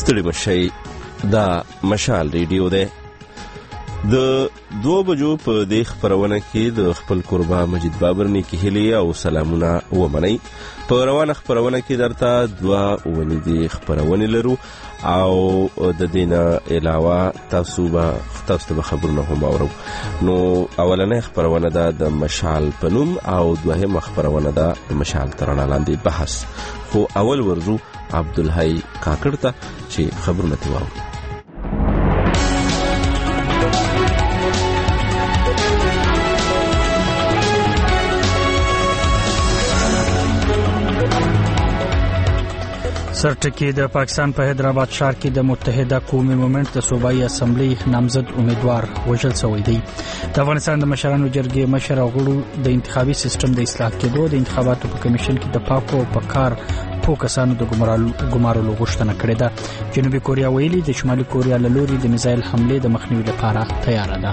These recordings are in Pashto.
ستړي مشئ، دا مشال ریډیو دی. د 2 بجو په دې خپرونه کې د خپل قربا مجید بابر نیکی هیلې او سلامونه ومنئ. په روانه خپرونه کې درته 2 ونیدي خپرونې لرو او د دینه علاوه تاسو به خبرونه هم اورو. نو اولنې خپرونه ده د مشال پنوم او دوهمه خپرونه ده د مشال ترانه لاندې بحث. خو اول ورزو عبدالحی کاکړ ته چې خبرونه تی واورو. سرټکی د پاکستان په حیدرآباد ښار کې د متحده قومي مومنټ د صوبایي اسمبلی نامزد امیدوار وژل شوی دی. د افغانستان د مشرانو جرګې مشر او غړو د انتخابي سیستم د اصلاح کېدو د انتخاباتو په کمیشن کې د پاکو او پکار کسانو د ګمارلو غوښتنه کړې ده. جنوبي کوریا ویلي د شمالي کوریا له لوري د میزایل حملې د مخنیوي لپاره تیار ده.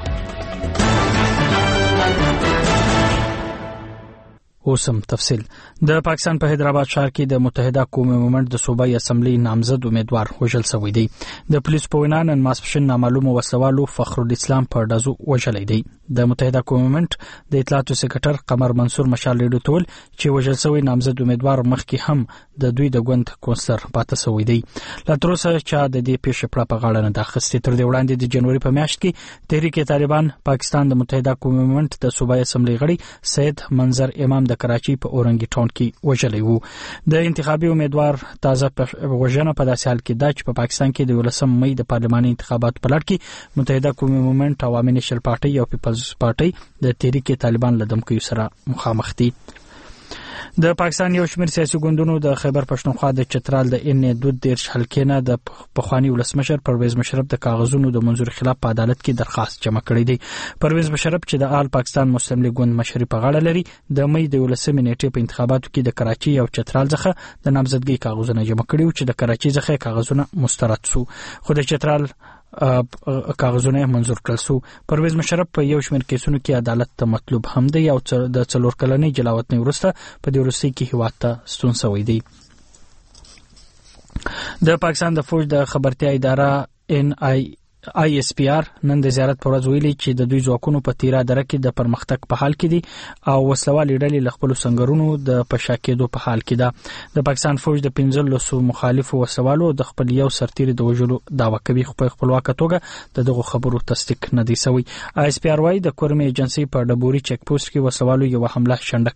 اوسم تفصیل. د پاکستان په حیدرآباد ښار کې د متحده قومي مومنټ د صوبایي اسمبلی نامزد امیدوار وژل شوی دی. د پولیس په وینا نن ماسپښین نامعلومه وسوالو فخر الاسلام په ډزو وژلی دی. د متحده قومي مومنټ د اطلاعاتو سکرټر قمر منصور مشال ریډیو ته ویل چې وژل شوی نامزد امیدوار مخکې هم د دوی د ګوند کونسلر پاتې شوی دی. لا تر اوسه چا د دې پیښې پړه په غاړه نه ده اخیستې. تر دې وړاندې د جنوري په میاشت کې تحریک طالبان پاکستان د متحده قومي مومنټ د صوبایي اسمبلی غړي سید منظر امام د کراچي په اورنګي ټاون کې وژلی وو. د انتخابي امیدوار تازه وژنه په داسې حال کې ده چې په پاکستان کې د 19 مئی د پارلماني انتخاباتو په لړ کې متحده قومي مومنټ او عوامي نېشنل پارټي او پیپلز پارټي د تحریک طالبان له دمکیو سره مخامخ دي. د پاکستان یو شمېر سیاسي ګوندونو د خیبر پښتونخوا د چترال د ان 22 حلقې نه د پخوانی ولسمشر پرویز مشرف د کاغذونو د منظور خلاف په عدالت کې درخواست جمع کړی دی. پرویز مشرف چې د آل پاکستان مسلم لیگ ګوند مشري په غاړه لري د مئی د 19 نیټې په انتخاباتو کې د کراچي او چترال څخه د نامزدګۍ کاغذونه جمع کړي چې د کراچي څخه کاغذونه مسترد شو خو د چترال کاغذونه منظور کړل شو. پرویز مشرف په یو شمېر کیسونو کې عدالت ته مطلوب هم دی او د 4 کلنۍ جلاوطنۍ وروسته په دې وروستۍ کې هیواد ته ستون شوی دی. د پاکستان د فوج د خبرتیا اداره ISPR نن د زیارت پر ورځ ویلي چې د دوی ځواکونو په تیرا دره کې د پرمختګ په حال کې دي او وسلوالې ډلې له خپل سنگرونو د پشاکېدو په حال کې ده. د پاکستان فوج د 15 مخالفو وسوالو د خپل یو سرتیری د وژلو دعوه کوي خو په خپلواک توګه دغه خبرو تصدیق نه دی شوی. ISPR وايي د کورمي ایجنسی په ډبوري چک پوسټ کې وسوالو یو حمله شنډه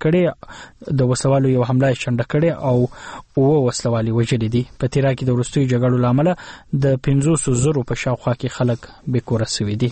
کړې او وسلوالې وژلې دي. په تیرا کې د وروستیو جګړو لامل د 500,000 په شاوخوا کې خلک بیکوره شوي دي.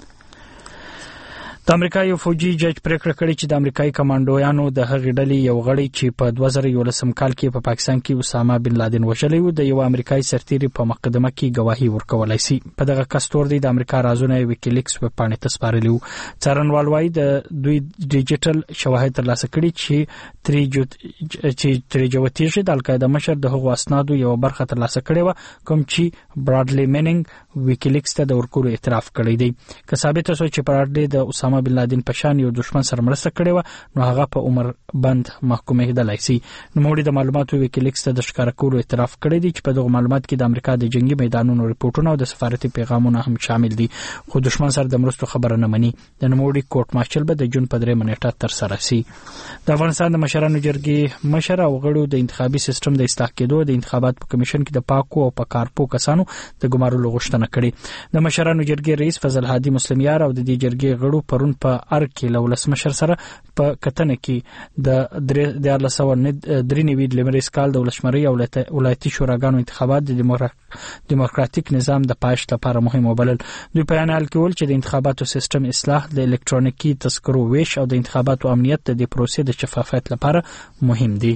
د امریکا یو فوجي جج پریکړه کړې چې د امریکایي کمانډویانو د هغې ډلې یو غړی چې په 2011 کال کې په پاکستان کې اسامه بن لادن وژلی و د یو امریکایي سرتیری په مقدمه کې گواهی ورکولای شي. په دغه کس تور دی د امریکا رازونه ویکیلیکس په پاڼې ته سپارلي وو. څارنوال وايي د دوی ډیجیټل شواهد ترلاسه کړي چې تریجوتیږي د القاعده مشر د هغو اسنادو یو برخه ترلاسه کړې و کوم چې براډلی میننګ ویکیلیکس ته د ورکولو اعتراف کړی دی. که ثابت شو چې براډلی د اسامه بن لادن په شان یو دشمن سره مرسته کړې و نو هغه په عمر بند محکومېدلای شي. نوموړي د معلوماتو ویکیلیکس ته د ښکاره کولو اعتراف کړی دی چې په دغه معلومات کې د امریکا د جنگي میدانونو ریپورتونه او د سفارتي پیغامونه هم شامل دي خو دشمن سره د مرستو خبره نه مني. د نوموړي کوټ مارشل به د جون په 3 نیټه تر سره شي. د افغانستان د مشرانو جرګې مشر او غړو د انتخابي سیستم د اصلاح کېدو د انتخاباتو په کمیشن کې د پاکو او پکارپو کسانو د ګمارلو غوښتنه کړې. د مشرانو جرګې رئیس فضل هادي مسلمیار او د دې جرګې غړو پرون په ارګ کې له ولسمشر سره په کتنه کې د 1393 لمریز کال د ولسمشرۍ او ولایتي شوراګانو انتخابات د دیموکراتیک نظام د پایښت لپاره مهم وبلل. دوی په اعلان کې ویل چې د انتخاباتو سیستم اصلاح د الکترونیکي تذکرو ویش او د انتخاباتو امنیت د پروسې د شفافیت لپاره مهم دي.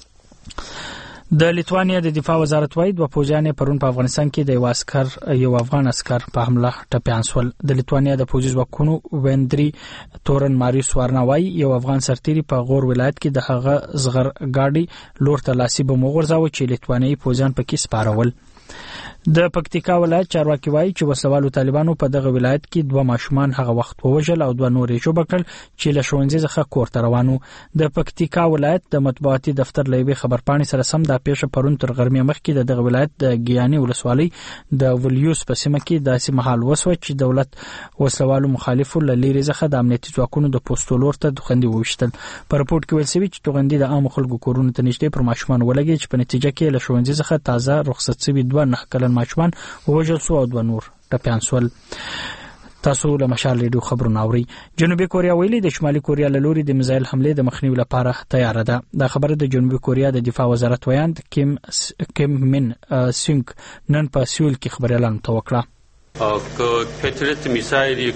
د لیتوانیا د دفاع وزارت وايي د پوځیان پرون په افغانستان کې د یو افغان عسكر په حمله ټپيان شول. د لیتوانیا د پولیس ځواکونو ویندري تورن ماریوس وارناوي یو افغان سرتیری په غور ولایت کې د هغه زغر ګاډي لور ته لاسي بم وغورځاوه چې لیتوانیایي پوځیان پکې سپارول. د پکتیکا ولایت چارواکي وایي چې وسلوالو طالبانو په دغه ولایت کې 2 ماشومان هغه وخت ووژل او 2 نور یې جوړ کړل چې له ښوونځي څخه کور ته روانو. د پکتیکا ولایت د مطبوعاتي دفتر له یوې خبرپاڼې سره سم دا پیښه پرون تر غرمې مخکې د دغه ولایت د ګیاني ولسوالۍ د ولیوس په سیمه کې داسې مهال وسوه چې دولت وسلوالو مخالفو له لرې څخه د امنیتي ځواکونو د پوسټو لور ته توغندي وویشتل. په رپورټ کې ویل شوي چې توغندي د عامو خلکو کورونو ته نږدې پر ماشومان ولګېد چې په نتیجه کې له ښوونځي څخه تازه رخصت شوي 2 9 کلن ماشومان ووژل شو او 2 نور ټپیان شول. تاسو له مشال ریډیو خبرونه اورئ. جنوبي کوریا ویلي د شمالي کوریا له لوري د میزایل حملې د مخنیوي لپاره تیار ده. دا خبره د جنوبي کوریا د دفاع وزارت ویاند کیم من سینګ نن په سیول کې خبريالانو ته وکړه. پیټریټ میسایل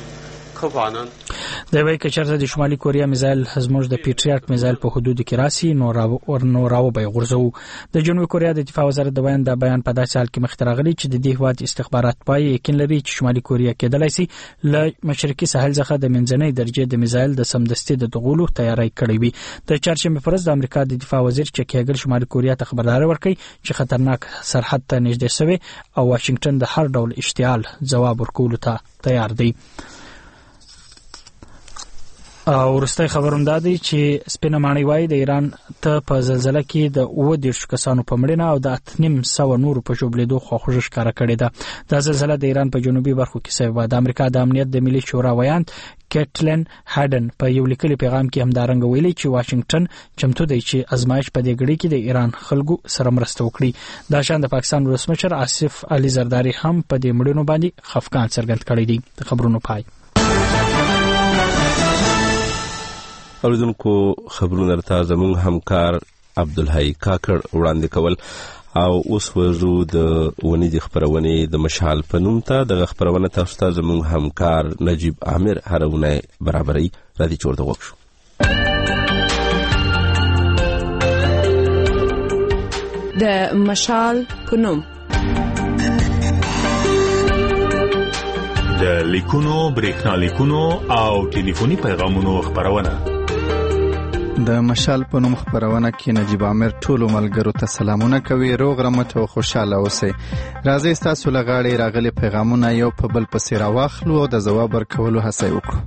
د وای کچرته د شمالي کوریا میزایل زموږ د پیټریټ میزایل په حدود کې راسي نو راو به غورځو. د جنوبي کوریا د دفاع وزارت د بیان په داسې حال کې مخترغلي چې د دې هواد استخبارات پای یقین لري چې شمالي کوریا کېدلای شي له مشرقي ساحل څخه د منځنۍ درجه د میزایل د سمدستي د دغولو تیاری کړې وي. د چهارشنبه پر ورځ د امریکا د دفاع وزیر چکیګل شمالي کوریا ته خبرداري ورکړي چې خطرناک سرحد ته نږدې شوی او واشنگټن د هر ډول اشتعال جواب ورکولو ته تیار دی. او ورسته خبروم دادی چې سپینه ماڼۍ وای د ایران ته په زلزلہ کې د 20 کسانو په مړینه او د 800 نور په جوړېدو خوښ ښکارا کړی ده. د زلزلہ د ایران په جنوبي برخو کې سوي و. د امریکا د امنیت د ملي شورا ویاند کیټلن هډن په یو لیکلي پیغام کې هم دارنګ ویلي چې واشنگټن چمتو دی چې ازمایش په دې غړي کې د ایران خلکو سره مرسته وکړي. دا شان د پاکستان ولسمشر آصف علي زرداری هم په دې مړینو باندې خفقان څرګند کړی دی. د خبرونو پای اوریدونکو خبرونه درته زموږ همکار عبدالحی کاکړ وړاندې کول او اوس ورزو د ونې خبرونه د مشال په نوم ته د خبرونه تاسو ته زموږ همکار نجیب عامر هرونه برابرۍ را دي چورته وښو. د مشال په نوم د لیکونو برېښنا لیکونو او ټلیفوني پیغامونو خبرونه. د مشال په نوم خبرونه کې نجیب عامر ټولو ملګرو ته سلامونه کوي. روغ رمټ او خوشاله اوسئ. راځئ ستاسو له غاړې راغلي پیغامونه یو په بل پسې راواخلو او د ځواب ورکولو هڅه وکړو.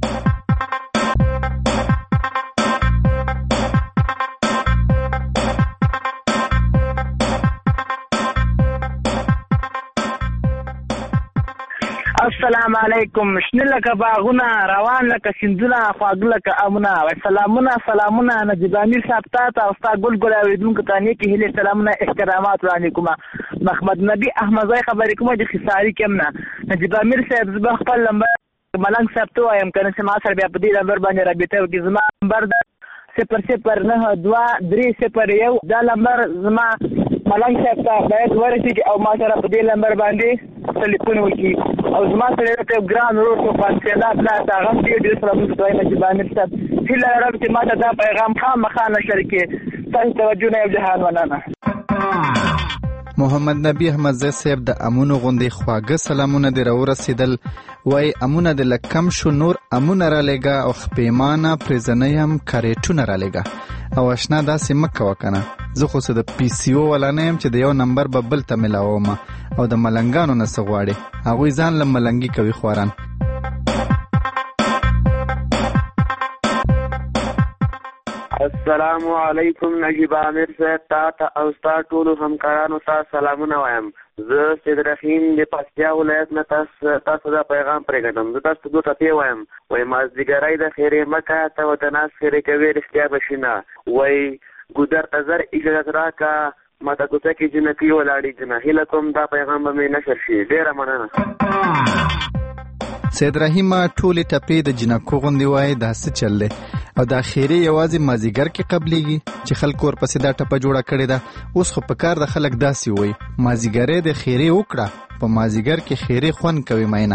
السلام علیکم. شنه لکه باغونه روان لکه سیندونه خواږه لکه امونه. سلامونه نجیب امیر صاحب ته او ستا ګل ګل اوریدونکو ته نیکې هیلې سلامونه احترامات وړاندې کوم. محمد نبی احمدزی خبرې کوم د خساری کې نه. نجیب امیر صاحب زما خپل نمبر ملنګ صاحب ته وایم کنه چې ما سره بیا په دې نمبر باندې رابطه وکړي. زما نمبر د 00923001 دا نمبر زما ملنګ صاحب ته باید ورسېږي او ما سره په دې نمبر باندې ټلیفون وکړي او زما سره یو ګران ورور په فاصله لا هغه ډېر سره موږ دوی نجیب امیر صاحب هیله لرم چې ما ته دا پیغام خامخا نشر کړي. تاسو توجه نه یو جهان ونانه. محمد نبی احمدزی صاحب د امونو غوندې خواږه سلامونه دی راورسېدل. وای امونه د لکم شو نور امونه را لګا او خپېمانه پرېزنۍ هم کاریټونه را لګا او اشنا داسې مکه وکنه. زه خو څه د پی سی او ولا نه یم چې د یو نمبر به بل ته ملاوم او د ملنګانو نه څه غواړي. هغوی ځان له ملنګي کوي خواران. السلام علیکم. نجیب عامر صاحب ته او ستا ټولو همکارانو ته سلامونه وایم. زه سید رحیم د پکتیا ولایت نه تاسو دا پیغام پرېږدم. زه تاسو ته 2 ټپې وایم. وایي مازدیګری د خیرې مکه ته ورته ناست خیرې کوې رښتیا به شي نه. وایي ګودر ته زر اجازت راکه ماته کوڅه کې جنکۍ ولاړې جنه. هیله کوم دا پیغام به مې نشر شي. ډېره مننه. سید رحیم ټولې ټپې د جنکو غوندې وایي دا څه چل دی او دا خیرې یوازې مازدیګر کې قبلېږي چې خلکو ورپسې دا ټپه جوړه کړې ده. اوس خو په کار د خلک داسې وایي مازدیګری د خیرې وکړه په مازدیګر کې خیرې خوند کوي مینه.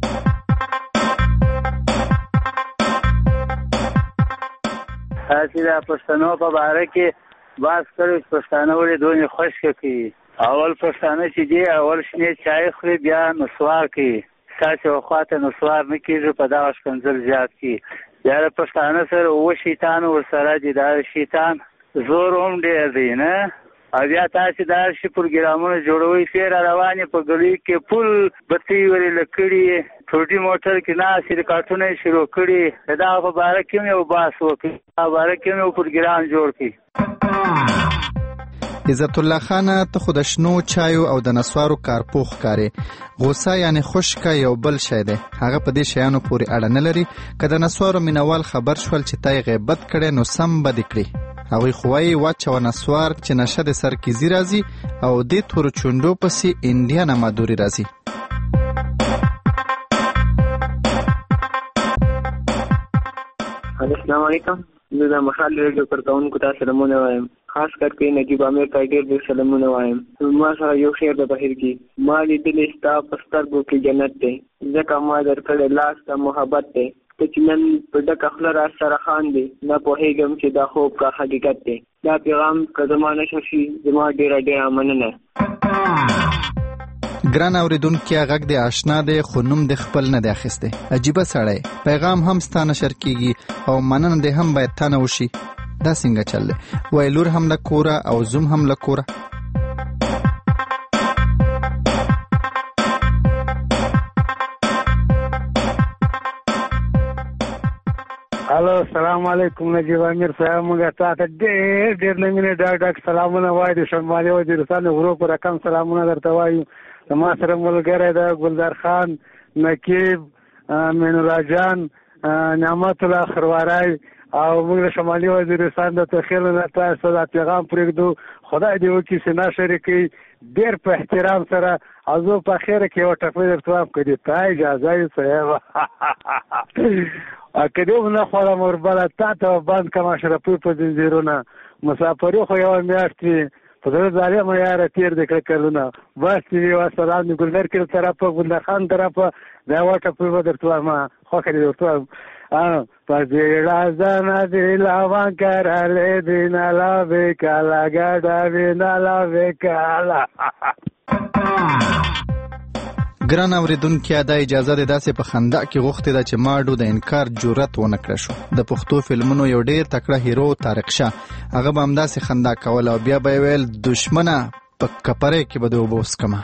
تاسې د پښتنو په باره کې باز کړی چې پښتانه ولې دونې خوشکه کوي. اول پښتانه چې دی اول شنې چای خوري بیا نسوار کوي. تاسې وخواته نسوار نه کېږي په دغه ښکنځل زیات کړي. بیا د پښتانه سره 9 شیطان ورسره دي. دا شیطان زور هم ډېر دی نه او بیا تاسې دا شي پروګرامونه جوړوئ چې را روانې په ګلیو کې پل بتۍ ولې لکړي ټوټي موټر کې ناستې د کارټونه یې شروع کړي د دغه په باره کې هم یو بحث وکړي په باره کې هم یو پروګرام جوړ کړي. عزت الله خان ته خو د شنو چایو او د نسوارو کارپوخ کاري غوسه یعنی خشکه یو بل شی دی هغه په دې شیانو پورې اړه نه لري که د نسوارو مینوال خبر شول چې تای غیبت کړي نو سم به دې کړي هغوی خو وایي واچوه نسوار چې نشه د سر کیزي راځي او دې تورو چونډو پسې انډیا نمادوري راځي. السلام علیکم. زه د مشال ریډیو کارکونکو ته سلامونه وایم. خاص کر کې نجیب عامر ته ډېر سلامونه وایم. ما سره یو شعر د بهیر کې ما لیدلې ستا په سترګو کې جنت دی ځکه ما درکړی لاس ته محبت دی ته چې نن په ډکه خوله را سره خاندې نه پوهېږم چې دا خوب کا حقیقت دی. دا پیغام که زما نشر شي زما ډېره مننه. ګران اوریدونکي غږ د آشنا دی خو نوم د خپل نه دی اخیستی. عجیبه سړی پیغام هم ستا نشر کیږي او مننه دی هم باید تا نه وشي. دا څنګه چل دی وای لور هم له کوره او زوم هم له کوره. هلو السلام علیکم نجیب امیر صاحب موږ تا ته ډېر لمینې ډاک سلامونه وایو د شمالي وزیرستان غرو په رقم سلامونه درته وایو. ما سره ملګری د ګلدار خان نقیب مینولا جان نعمت الله خروارای او موږ د شمالي وزیرستان د تخیل نه تاسو دا پیغام پرېږدو خدای دې وکړي چې نشر کړي ډېر په احترام سره او زه په خیره کې یوه ټپۍ درته وایم که دې تا اجازه وي صاحب که دې ونه خوړم وربله تا ته بند کړم اشرفي په زنځیرونه مسافري خو یوه میاشت وي په زړه ظالمه یاره تېر دې کړه کلونه بس دې وسلام د ګلنر کلي طرفه ګلدار خان طرفه دا یوه ټپۍ به درته وایم خوښه دې درته وایم په زیړه زنه دې لاوان کرلې دې نالا وکاله ګډه وې نالا وکاله. ګران اوریدونکي دا اجازه ده داسې په خندا کې غوښتې ده چې ماډو د انکار جرأت ونه کړی شو. د پښتو فلمونو یو ډېر تکړه هیرو طارق شاه هغه به همداسې خندا کوله او بیا به یې ویل دشمنه په کپرۍ کې به دې اوبه وڅکمه.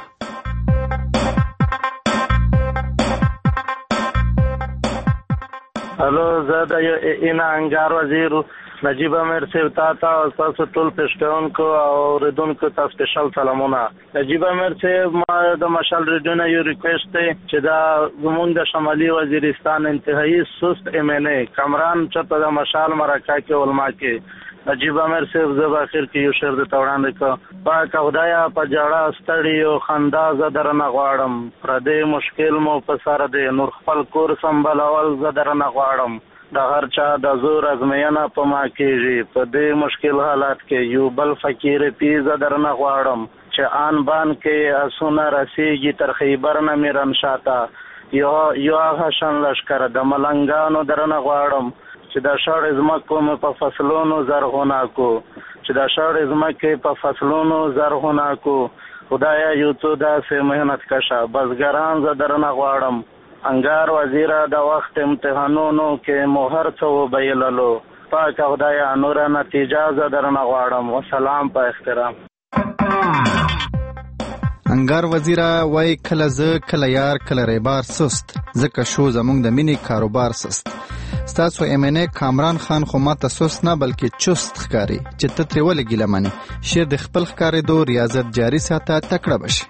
هلو زه د اینا انګار وزیر نجیب امیر صاحب ته او تاسو ټول پیش کوونکو او اوریدونکو ته سپیشل سلامونه. نجیب امیر صاحب ما د مشال ریډیو نه یو ریکویسټ دی چې دا زموږ د شمالي وزیرستان انتهایی سست MNA کامران چته د مشال مرکه کې علما کې نجیب امیر صاحب زه په اخر کې یو شعر درته وړاندې کړم. پاک خدایا په جړه ستړي او خندا زه درنه غواړم پردې مشکل مو په سر دی نور خپل کور سمبلول زه درنه غواړم د هر چا د زور ازمینه په ما کېږي په دې مشکل حالات کې یو بل فقیر پیزه درنه غواړم چې آن بان کې اسونه رسیږي تر خیبر نه میرن شاته یو هغه شان لشکر د ملنګانو درنه غواړم چې د شاړې ځمکو مې په فصلونو زرغونه کو چې د شاړې ځمکې په فصلونو زرغونه کو خدایا یو څو داسې مهنت کشه بزګران زه درنه غواړم انګار وزیره د وخت امتحانونو کې مو هر څه وبیللو پاک خدایا نوره نتیجه زه درنه غواړم وسلام په احترام. انګار وزیره وای کله زه کله یار کله ریبار سست ځکه شو زموږ د مینې کاروبار سست. ستاسو MNA کامران خان خو ماته سست نه بلکې چست ښکاري چې ته ترې ولې ګیله منې. شعر د خپل ښکارېدو ریاضت جاري ساته تکړه بشي.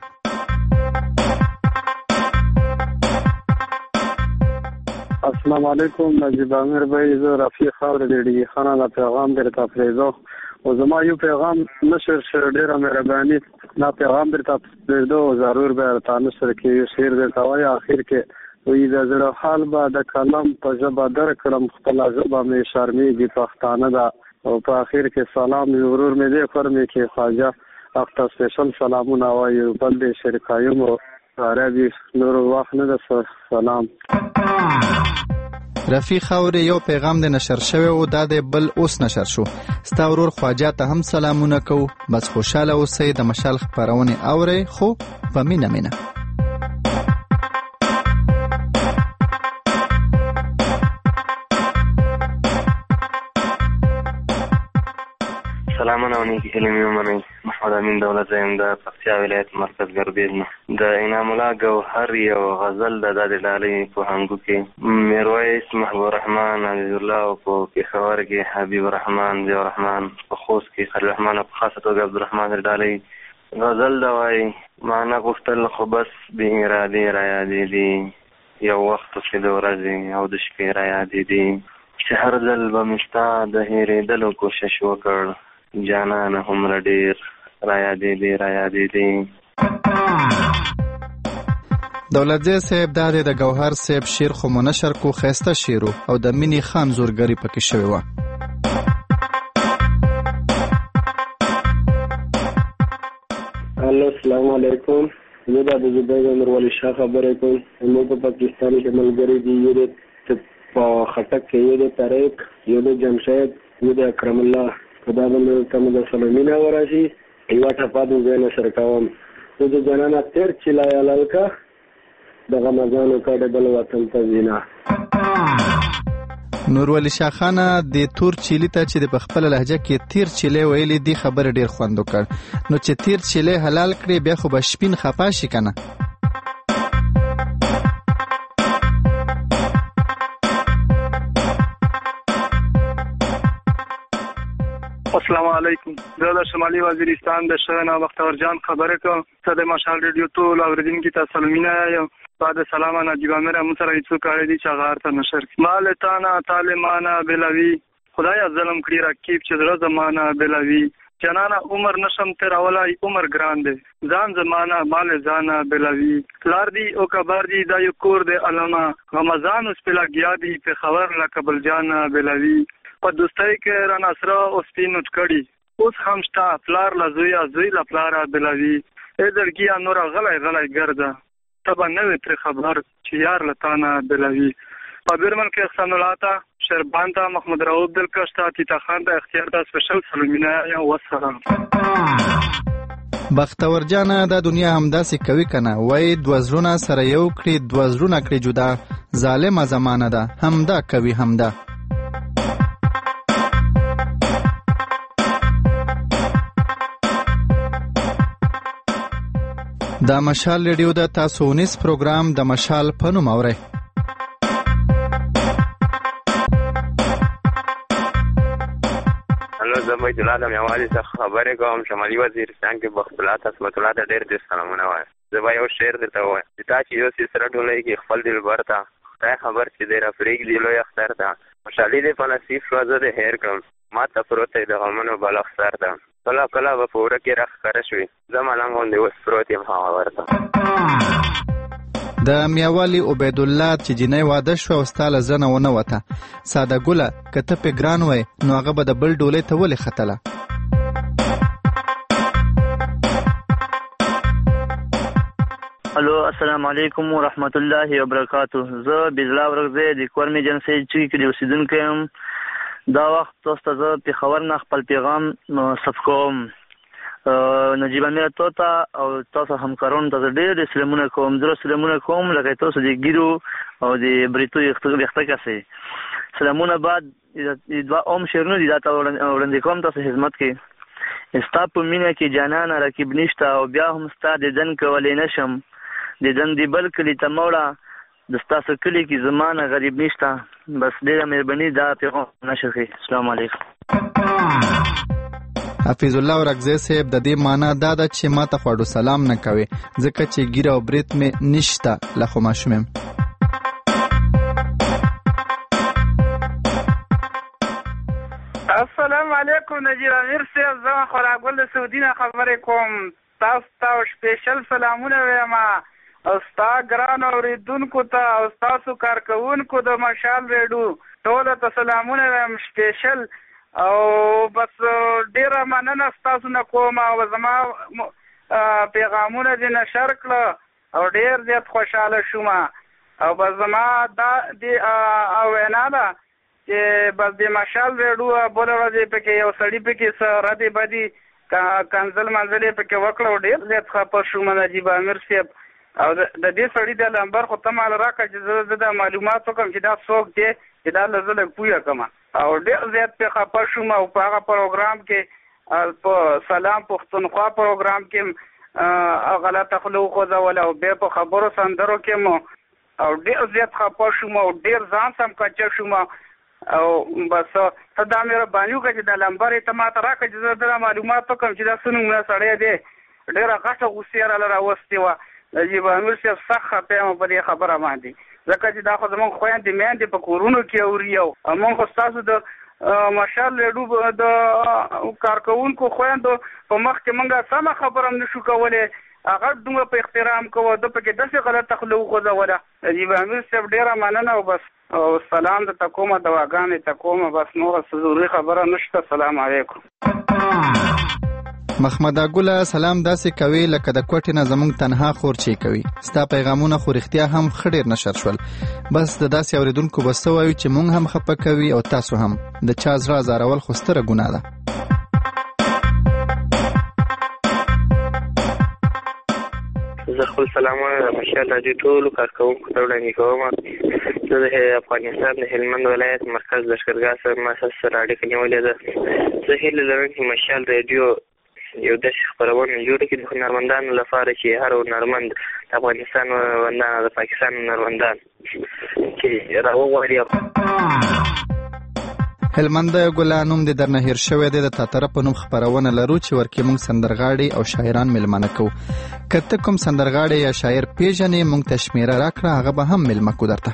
السلام علیکم نجیب امیر بھائی زه رفیع خاور ډیډي خانه دا پیغام درته پرېږدو او زما یو پیغام نشر شوی ډېره مهرباني دا پیغام درته پرېږدو ضرور به درته نشر کې یو شعر درته وایي اخر کې وایي د زړه حال به د قلم په ژبه درکړم خپله ژبه مې شرمېږي پښتانه ده او په اخر کې سلام یو ورور مې دی فرمې کې خواجه اخته سپیشل سلامونه وایي بل دې شریکایمو عربي نور وخت نه ده سلام. رفیع خاورې یو پیغام د نشر شوی و دا د بل اوس نشر شو. ستا ورور خواجه ته هم سلامونه کو بس خوشاله اوسئ د مشال خپرونې اورئ خو په مینه مینه. سلامونه ونیږي هیلې مې ومنئ محمد امین دولت یم د پکتیا ولایت مرکز ګربیز نه. د انعام الله ګوهر یو غزل د ډالۍ په هنګو کې میرویس محبوب الرحمن عزیز الله او په پېښور کې حبیب الرحمن ضیاء الرحمن په خوست کې خلیل الرحمن په خاصه توګه عبدالرحمن ډالۍ غزل دا وایي معنا غوښتل خو بس بې ارادې رایادې دي یو وخت چې د ورځې او د شپې رایادې دي چې هر ځل به مې ستا د هېرېدلو کوشش وکړ جانانه هومره ډېر رایادې دي. دولتزی صاحب دا د ګوهر صاحب شعر خو منشر کو ښایسته شعر او د مینې خان زورګري پکې شوې وه. السلام علیکم. زه د زبیر نورولي شاه خبرې کوم. موږ په پاکستان کې ملګري دي، یو د په خټک کې یو د طارق، یو د جمشید، یو د اکرم الله. خدا باندې کوم د سلامینه ورشي ایوا ټپاد زه نه سر کوم. زه د جنانا تیر چلای لالکا د غمزانو کډه بل وطن ته زینا. نورولي شاه خان د تور چيلي ته چې په خپل لهجه کې تیر چيلي ویلي دی خبر ډیر خوند وکړ. نو چې تیر چيلي حلال کړي بیا خو به شپین خپا شي کنه. السلام علیکم. زه د شمالي وزیرستان د شهنا بختور جان خبره کوم. زه د مشال ریډیو ټول اوریدونکو ته سلامونه یم. بعد سلام نجیب امیر هم سره هیڅ کار دي چې غار ته نشر مال تانا طالمانا بلوي خدای ظلم کړی رکیب چې زړه زمانہ بلوي جنانا عمر نشم تر اولای عمر ګران دی ځان زمانہ مال ځانا بلوي لار دی او کبر دی د یو کور د علما رمضان اوس پلا گیا دی په خبر لا قبل جانا بلوي په دوستۍ کې را نصر او سپینوټ کړي اوس همشتا فلار لزویا زوی لا فلارا بلوي ا درګیا نور غلای ګرځه تبا نوې تر خبر چې یار لتانا بلوي په برمن کې احسان الله تا شربان تا محمد راوب دلکش تا تیتا خان تا اختیار تا سپیشل سلامونه یا والسلام. بختور جانا دا دنیا همداسې کوي کنه وای دوزرونه سره یو کړي دوزرونه کړي جدا ظالمه زمانه ده همدا کوي همدا. دا مشال ریډیو د تاسو ونیس پروګرام د مشال په نوم اورئ. زه بیت الله د میوالي څخه خبرې کوم. شمالي وزیرستان کې بخبلات اسمت الله ته ډېر ډېر سلامونه وایم. زه به یو شعر درته ووایم چې تا چې یو څیز سره ډولۍ کې خپل دلبر ته خدای خبر چې دی راپرېږدي لوی اختر ته خوشحالي دې په نصیب شوه زه دې هېر کړم ما ته پروت دی د غمونو بلغ سر ته کله به په وره کې راښکاره شوې زه ملنګ غوندې اوس پروت یم هغه ورته. د میاوالي عبیدالله چې جنۍ واده شوه او ستا له زنه ونه وته ساده ګله که ته پې ګران وی نو هغه به د بل ډولۍ ته ولې ختله. الو السلام علیکم ورحمت الله وبرکاتو. زه بزلا ورغزی د کورمې جنسي چې کې اوسیدونکی یم. دا وخت تاسو ته زه پېښور نه خپل پیغام صف کوم. نجیب امیر توتا او تاسو همکارانو ته ډېر سلامونه کوم. زه سلامونه کوم لکه تاسو د ګیرو او د بریتو یخته کسې سلامونه. بعد دوه اوم شعرونه دي دا ته وړاندې کوم تاسو خدمت کې. ستا په مینه کې جانانه رقیب نشته او بیا هم ستا دیدن کولی نشم دیدن دی بل کلي ته موړه د ستاسو کلي کې زمانه غریب نشته. بس ډېره مهرباني دا پیغام نشر کړئ. السلام علیکم. حفیظ الله ورغزی صاحب د دې معنا دا ده چې ما ته خواړو سلام نه کوي ځکه چې ګیره او بریت مې نشته له خو ماشوم یم. السلام علیکم نجیب امیر صاحب. زه خوراګل د سعودي نه خبرې کوم. تاسو ته سپیشل سلامونه وایم او ستا ګران اورېدونکو ته او ستاسو کارکوونکو د مشال ریډیو ټولو ته سلامونه وایم سپیشل. او بس ډیره مننه ستاسو نه کوم او زما پیغامونه دې نشر کړه او ډیر زیات خوشحاله شوم. او بس زما دا او وینا ده چې بس د مشال ریډیو بله ورځ پکې یو سړي پکې څه ردې بدي کنزل منزل یې پکې وکړه او ډېر زیات خفه شوم نجیب امیر صاحب. او د دې سړي د نمبر خو ته مال راکړه چې زه د معلومات وکړم چې دا څوک دی چې دا زه لږ پوهه کړم او ډېر زیات پې خفه شوم. او په هغه پروګرام کې په سلام پښتونخوا پروګرام کې غلطه خوله وخوځوله او بیا په خبرو سندرو کې مو او ډېر زیات خفه شوم او ډېر ځان سم کچه شوم او بس ته دا مهرباني وکړه چې دا نمبر یې ته ماته راکړه چې زه دغه معلومات وکړم چې دا څه نومونه سړی دی. ډېره غټه غوسې یې راله راوستې وه. نجیب امیر صاحب سخت خفه یم په دې خبره باندې، ځکه چې دا خو زموږ خویندې میندې په کورونو کې اوري او موږ خو ستاسو د مشال ریډیو د کارکوونکو خویندو په مخ کې موږ سمه خبره هم نشو کولی. هغه دومره په احترام کوه، ده پکې داسې غلطه خوله وخوځوله. نجیب امیر صاحب ډېره مننه او بس او سلام درته کومه، دواګانې ته کومه، بس نوره څه ضروري خبره نشته. سلام علیکم. محمد ګله سلام داسې کوي لکه د کوټې نه زموږ تنها خورچې کوي. ستا پیغامونه خو رښتیا هم ښه ډېر نشر شول. بس د داسې اورېدونکو به څه وایو چې موږ هم خفه کوي او تاسو هم. د چا زړه ازارول خو ستره ګناه ده. زه خپل سلام مشال راډیو ټولو کارکوونکو ته وړاندې کوم. زه د افغانستان د هلمند ولایت مرکز لښکرګاه سره محسوس سره اړیکه نیولې ده. زه هیله لرم چې مشال راډیو یو داسې خپرونه جوړه کړي د هنرمندانو لپاره چې هر هنرمند د افغانستان هنرمندان د پاکستان هنرمندان چې راوغواړي. هلمند ګله نوم دې درنه هیر شوی دی. د تاتره په نوم خپرونه لرو چې ورکې موږ سندرغاړي او شاعران میلمانه کوو. که ته کوم سندرغاړی یا شاعر پیژنې موږ ته شمیره راکړه، هغه به هم میلمه کو درته.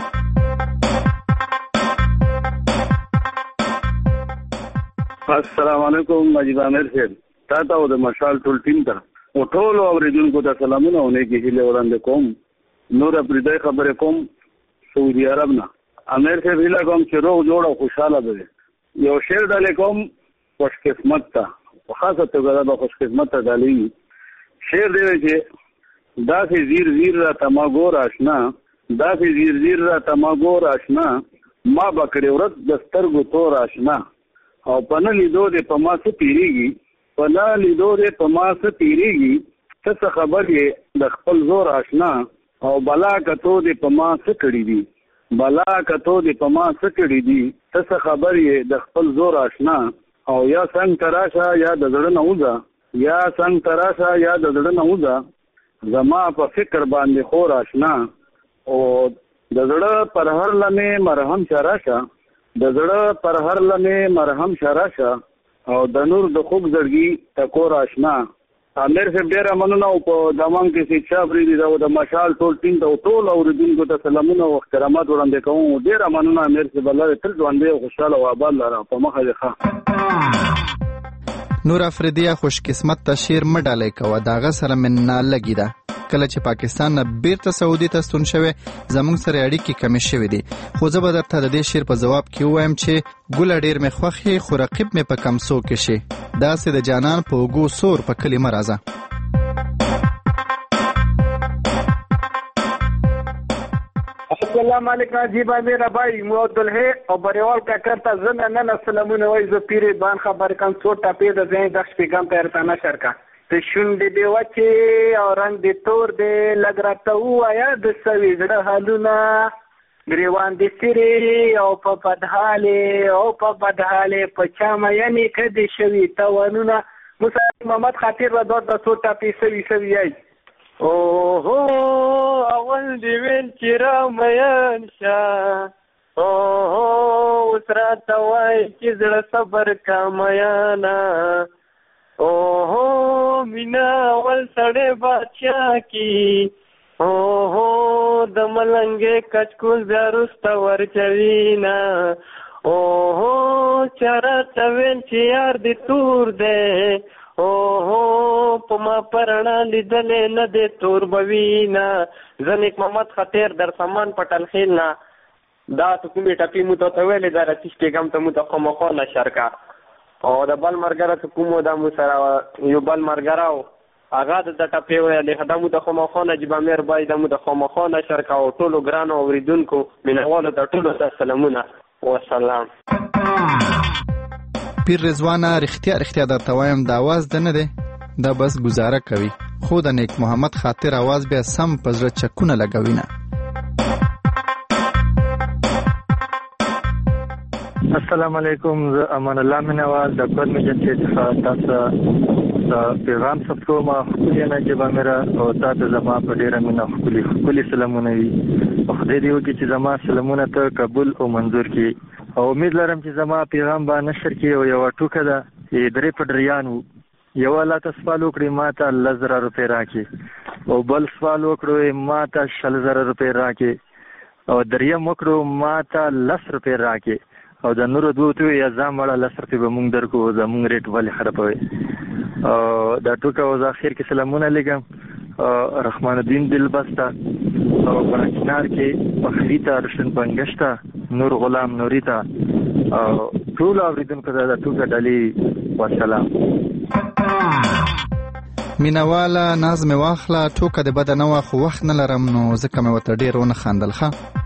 السلام علیکم نجیب امیر صاحب، تا ته او د مشال ټول ټیم ته او ټولو اورېدونکو ته سلامونه او نیکې هیلې وړاندې کوم. نور پرېدای خبرې کوم سعودي عرب نه. امیر صاحب هیله کوم چې روغ جوړ او خوشحاله به. یو شعر ډالې کوم خوش قسمت ته، په خاصه توګه دا به خوش قسمت ته ډالې. شعر دی چې داسې زیر زیر را تما ګور آشنا، داسې زیر زیر را تما ګور آشنا، ما به کړې ورځ د سترګو تور آشنا. او په نه لیدو دې په ما څه تېرېږي، په نه لیدو دې په ما څه تېرېږي، څه خبر یې د خپل زور آشنا. او بلا کتو دې په ما څه کړي دي، بلا کتو دې په ما څه کړي دي، څه خبر یې د خپل زور آشنا. او یا څنګه تراشه یا د زړه نه وځه، یا څنګه تراشه یا د زړه نه وځه، زما په فکر باندې خور آشنا. او د زړه پر هر لمې مرهم شراشه، د زړه پر هر لمې مرهم شراشه، او د نور د خوږ زړګي ټکور آشنا. امیر صاحب ډېره مننه او په دمان کې چې چا پرېږدي دا د مشال ټول ټیم ته او ټول اورېدونکو ته سلامونه او احترامات وړاندې کوم. ډېره مننه امیر صاحب، الله دې تل ژوندی او خوشحاله او آباد لره. په مخه دې ښه. نور افریدیه خوش قسمت ته شعر مه ډالۍ کوه، د هغه سره مې نه لګي ده. کله چې پاکستان نه بیرته سعودي ته ستون شوی زموږ سره اړیکې کمې شوې دي. خو زه به درته د دې شعر په ځواب کې ووایم چې ګله ډېر مې خوښ یې خو رقیب مې په کمڅو کې شي، داسې د جانان په اوږو سور په کلي مه راځه. السلام علیکم نجیب امیر ابای معدله او بریوال کاکر ته زنه نه سلامونه وای. زه پیری بان خبر کم څو ټاپې د ځین د شپږم په ارتانه شرکا ته شونډې دی وچې او رنگ دی تور دی لګ راته وایا د سوي زړه حالونه ګریوان دي سری او په بدحاله په چا مې کدي شوي توانونه. موسی محمد خاطر را د څو ټاپې سوي یای. اوهو اول دی ویل چې را میان شه، اوهو اوس راته وای چې زړه صبر کا میانا، اوهو مینا اول سړی بادشاه کی، اوهو د ملنګې کچکول زاروسته ورچوینا، اوهو چراته ویل چې یار دی تور دی، اوهو په ما پرنا لیدلې نه دی تور بوینا. زه نیک محمد خطیر در سامان پټل خیل نه دا ته کومې ټپې مو ته ویلې دا راتې شپېږم ته مو ته خامخا نشر کا. او د بل ملګری ته کوم دا مو سره یو بل ملګری و هغه د ټپې ویلې دا مو ته خامخا نجیب امیر بای دا مو ته خامخا نشر کا. او ټولو ګرانو اورېدونکو مینهوالو ته ټولو ته سلامونه وسلام. پیر رضوانه رښتیا درته وایم د اواز ده نه دی، دا بس گزاره کوي، خو د نیک محمد خاطر اواز بیا سم په زړه چکونه لګوي نه. السلام علیکم. زه امان الله مینوال د کور میجنسي څخه تاسو پیغام ثبت کوم. خپل نجیبه میرا او تاسو زما په ډیره مینه خپل سلامونه وي. خدای دې وکړي چې زما سلامونه ته قبول او منظور کړي او امید لرم چې زما پیغام به نشر کړي. او یو ټوکه ده چې درې پډریان وو، یو الله ته سوال وکړي ما ته 10,000 روپۍ راکړي او بل سوال وکړو ما ته 60,000 روپۍ راکړي او دریم وکړو ما ته 10 روپۍ راکړي او د نورو دوه ته یا ځامړه 10 روپۍ به مونږ درکو. زمونږ ریټ ولې خرابوي او دا ټوکه او اخر کې سلامونه لګم رحمان الدین دلبستا او برچنار کې فخریتا روشن بنگشتا نور غلام نوریتا او ټول اوریدونکو ته د ټوکه ډالۍ والسلام. مینواله ناز مې واخله ټوکه د بده نه واخو وخت نه لرم نو ځکه مې ورته ډېر ونه خندل. ښه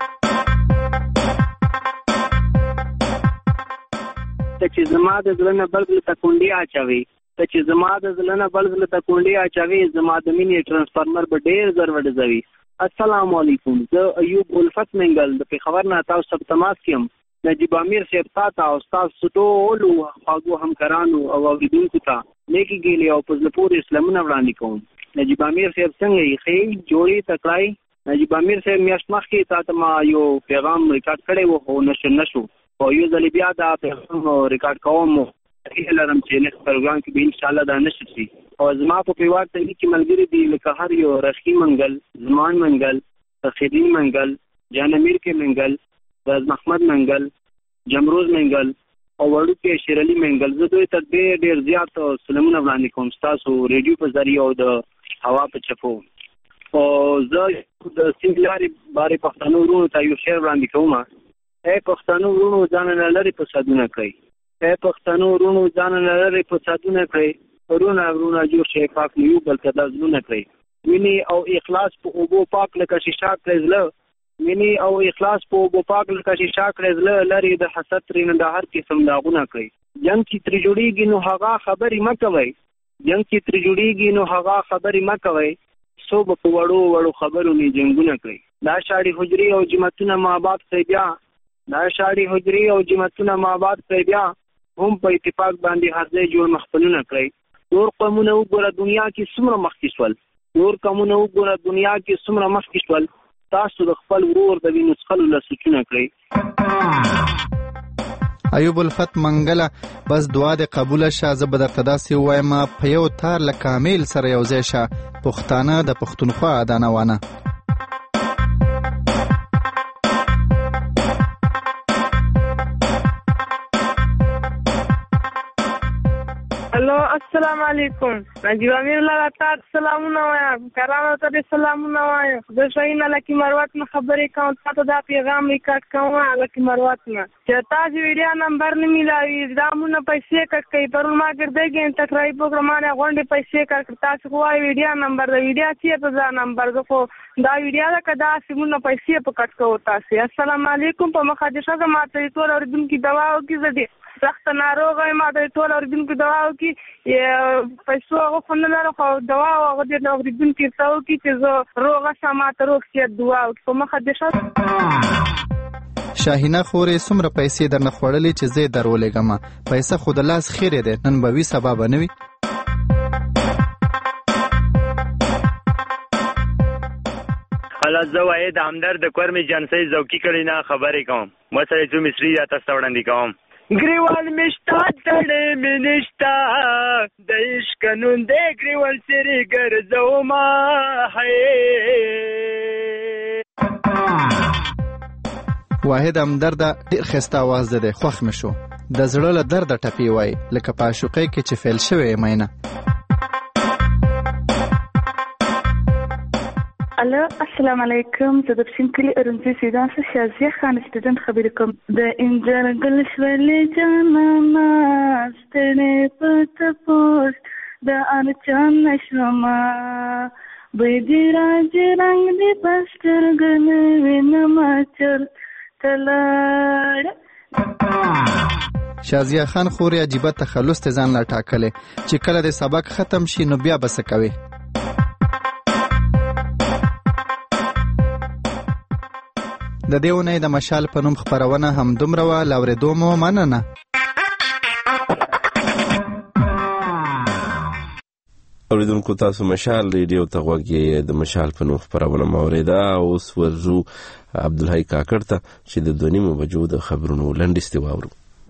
چې زما د زړه نه بلځ ته کونډې اچوي، ته چې زما د زړه نه بلځ ته کونډې اچوي، زما د مینې ټرانسفارمر به ډېر زر وډزوي. السلام علیکم. زه ایوب الفت منګل د پېښور نه تاسو سره تماس کیم. نجیب امیر صاحب تا او تاسو ټولو خواږو همکارانو او اوریدونکو ته نیکی ګیلې او په زړه پورې سلامونه وړاندې کوم. نجیب امیر صاحب څنګه یې؟ ښې جوړې تکړای. نجیب امیر صاحب میاشت مخکې تاسو ما یو پیغام ریکارډ کړی و خو نشر نشو او یو ځل بیا دا پیغام ریکارډ کوم. هیله لرم چې نیکسټ پروګرام کې به ان شاء الله دا نشر شي. او زما په پیوار ته کې ملګری دی لکه هر یو رخی منګل، زمان منګل، فخرین منګل، جان امیر کې منګل، راز محمد منګل، جمروز منګل او وړوکی شیر علي منګل. زه دوی ته ډېر زیات سلامونه وړاندې کوم ستاسو ریډیو په ذریعه او د هوا په چپو. او زه د سیند لارې بارې پښتنو ورونو ته یو شعر وړاندې کوم. اے پښتنو ورونو ځان نه لري فسادونه کوي، اے پښتنو ورونو ځان نه لري فسادونه کوي، ورونه جوړ شي پاک نیو بل کدا زونه کوي. ویني او اخلاص په اوبو پاک لکه شیشه کړزله، ویني او اخلاص په اوبو پاک لکه شیشه کړزله، لري د حسد ترين د هر قسم داغونه کوي. جنگ چې تر جوړیږي نو هغه خبرې مکوي، جنگ چې تر جوړیږي نو هغه خبرې مکوي، سو په وړو خبرو نه جنگونه کوي. دا شاړي حجري او جماعتونه مابات کوي بیا، دا شاړي حجري او جماعتونه مابات کوي بیا، هم په اتفاق باندې هر ځای جوړ مخفلونه کوي. نور قومونه وګوره دنیا کې څومره مخکې شول، نور قومونه وګوره دنیا کې څومره مخکې شول، تاسو د خپل ورور د وینو څښلو لسچونه کړئ. ایوب الفت منګله بس دعا دې قبول شه. زه به درته داسې ووایم په یو تار له کامل سره یو ځای شه، پښتانه د پښتونخوا دانوانه. الو السلام علیکم. نجیب امیر لاله تاسو سلامونه وایم، کرامو ته سلامونه وایم. زه شاهین لکی مروت نه خبرې کوم، تاسو دا پیغام ریکارډ کوم لکی مروت نه چې تاسو ویډیو نمبر نه میلاوي، دا مونږ پیسې کټ کوي. پرون ما ګرځېږم تکرای پروګرامانه غونډې پیسې کټ تاسو کوی ویډیو نمبر د ویډیو چې په ځا نمبر زه خو دا ویډیو دا کدا سیمونه پیسې په کټ کوو تاسو. السلام علیکم. په مخادشه زه ماته ټول اوریدونکو دوا او کې زدي سخت ناروغه ما د ټول اوریدونکو دوا او کې پیسو غو نه لرم خو دوا او د اوریدونکو تاو کې چې زه روغه سمات روغ شي دوا او په مخادشه. شاهینه خورې څومره پیسې درنه خوړلې چې زه درولېږم؟ پیسې خو د لاس خیره ده، نن به وي سبا به نه وي. الله زه واحد همدرد د کور مې جنسي زوکی کړي نه خبرې کوم. مثلا جو مصری یا تاسو وړاندې کوم. گریوال مشتا تړې منشتا د عشق نون دې گریوال سری ګرځو ما واحد همدرد ډېر ښایسته اواز ده، خوښ مې شو. د زړه له درده ټپې وایي لکه په عاشقۍ کې چې فیل شوې مینه. الو السلام علیکم. زه د پښین کلی ارنځي سیدان څخه شازیه خان سټوډنټ خبرې کوم. د انجل ګل شولې جانانا ستنه پټ پوسټ د انچان نشما بيدي راج رنگ دې پستر ګل وینم چل تلاړ. شازیه خان خوري عجیبه تخلص ته ځان لا ټاکلې چې کله د سبق ختم شي نو بیا بس کوي. د دې اونۍ د مشال په نوم خپرونه همدومره وه. له اورېدو مو مننه. اوریدونکو تاسو مشال ریډیو ته غوږ یې. د مشال په نوم خپرونه مو اورېده. اوس ورځو عبدالحی کاکړ ته چې د 2:30 بجو د خبرونو لنډیستې واورو.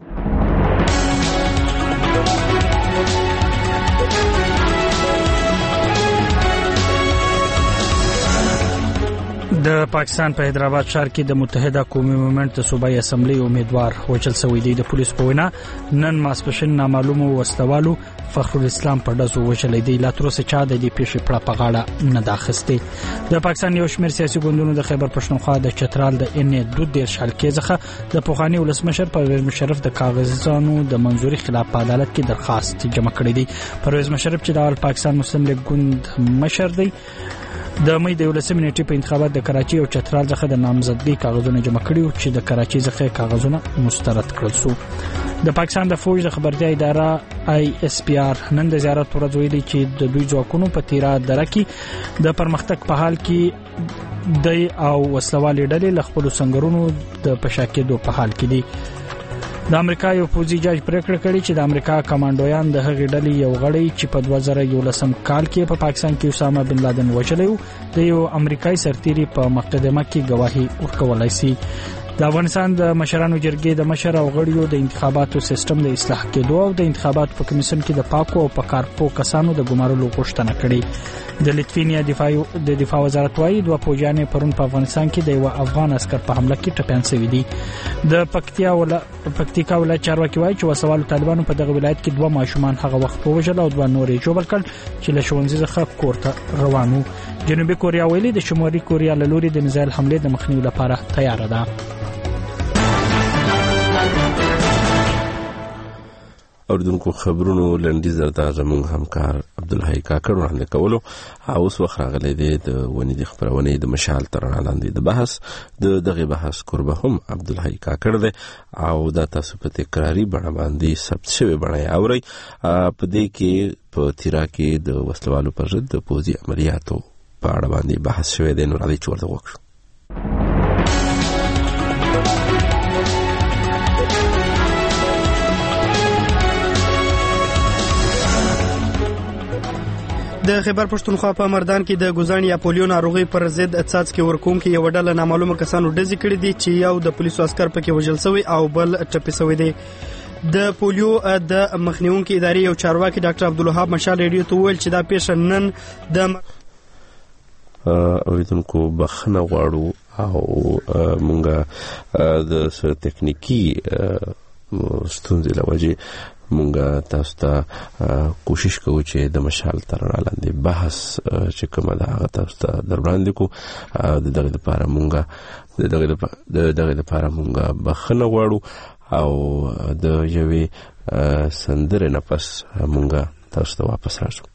د پاکستان په حیدرآباد ښار کې د متحده قومي مومنت د صوبایي اسمبلی امیدوار وژل شوی دی. د پولیسو په وینا نن ماسپښین نامعلومو وسلوالو فخر الاسلام په ډزو وژلی دی. لا تر اوسه چا د دې پیښې پړه په غاړه نه ده اخیستې. د پاکستان یو شمېر سیاسي ګوندونو د خیبر پښتونخوا د چترال د NA-22 حلقې څخه د پخواني ولسمشر پرویز مشرف د کاغذونو د منظوري خلاف په عدالت کې درخواست جمع کړی دی. پرویز مشرف چې د پاکستان مسلم لیگ ګوند مشر دی د مې د 11 نیټې په انتخابات د کراچي او چترال څخه د نامزدګۍ کاغذونه جمع کړي چې د کراچي څخه کاغذونه مسترد کړل شو. د پاکستان د فوج د خبرتیا اداره ISPR نن د زیارت ورځ ویلي چې د دوی ځواکونو په تیرا دره کې د پرمختګ په حال کې د او وسلوالې ډلې له خپل سنگرونو د پشاکېدو په حال کې دي. د امریکا یو پوځي جاج پریکړه کړې چې د امریکا کمانډویان د هغې ډلې یو غړی چې په 2011 کال کې په پاکستان کې اسامه بن لادن وژلی و د یو امریکایي سرتیري په مقدمه کې گواهی ورکولای شي. د افغانستان د مشرانو جرګې د مشر او غړیو د انتخاباتو سیستم د اصلاح کېدو او د انتخاباتو په کمیسیون کې د پاکو او پکارپو کسانو د ګمارلو غوښتنه کړې. د لتوینیا دفاع وزارت وايي دوه پوجانې پرون په افغانستان کې د یو افغان عسكر په حمله کې ټپيان شوي دي. د پکتیکا ولایت چارواکي وايي چې وسوالو طالبانو په دغه ولایت کې دوه ماشومان هغه وخت وژل او دوه نور یې ژوبل کړل چې له ښوونځي څخه کور ته روانو. جنوبي کوریا ویلي د شمالي کوریا له لوري د میزایل حمله د مخنیوي لپاره تیار ده. اوریدونکو خبرونو لنډیز درته زموږ همکار عبدالحی کاکړ وړاندې کولو. اوس وخت راغلی دی د ونې د خپرونې د مشال تر رڼا لاندې د بحث دغه بحث کوربه هم عبدالحی کاکړ دی او دا تاسو په تکراري بڼه باندې ثبت شوی بڼه یې اورئ. په دې کې په تیرا کې د وسلوالو پر ضد د پوځي عملیاتو په اړه باندې بحث شوی دی. نو راځئ چې ورته وکړو. د خیبر پښتونخوا په مردان کې د ګوزان یا پولیو ناروغي پر ضد څاڅکي ورکوونکي یو ډله نامعلومه کسانو ډزې کړې دي چې یو د پولیسو عسكر پکې وژل شوی او بل ټپي شوی دی. د پولیو د مخنیوونکي ادارې یو چارواکي ډاکټر عبدالوهاب مشال ریډیو ته وویل چې دا پیښه نن د اوریدونکو بخښنه غواړو او مونږه د تکنیکی ستونزې له وجې مونږه تاسو ته کوشش کوو چې د مشال تر رڼا لاندې بحث چې کومه ده هغه تاسو ته در وړاندې کړو. دغه لپاره مونږه بخښنه غواړو او د یوې سندرې نه پس مونږه تاسو ته واپس راځو.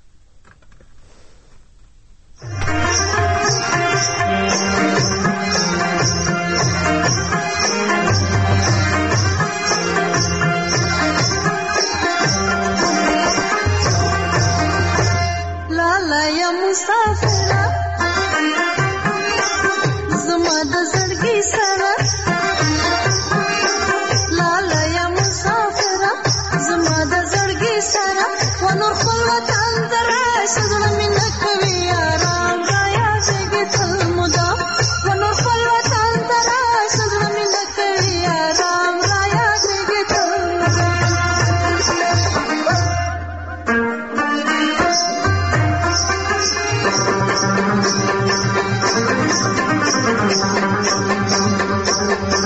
مسافرہ زما د زړګي سره لالا یا مسافرہ زما د زړګي سره ونور خپل وطن درشه زړه مې نه کوي آرام رایا چې تل مودا ونور خپل وطن درشه زړه مې نه کوي آرام رایا چې تل مودا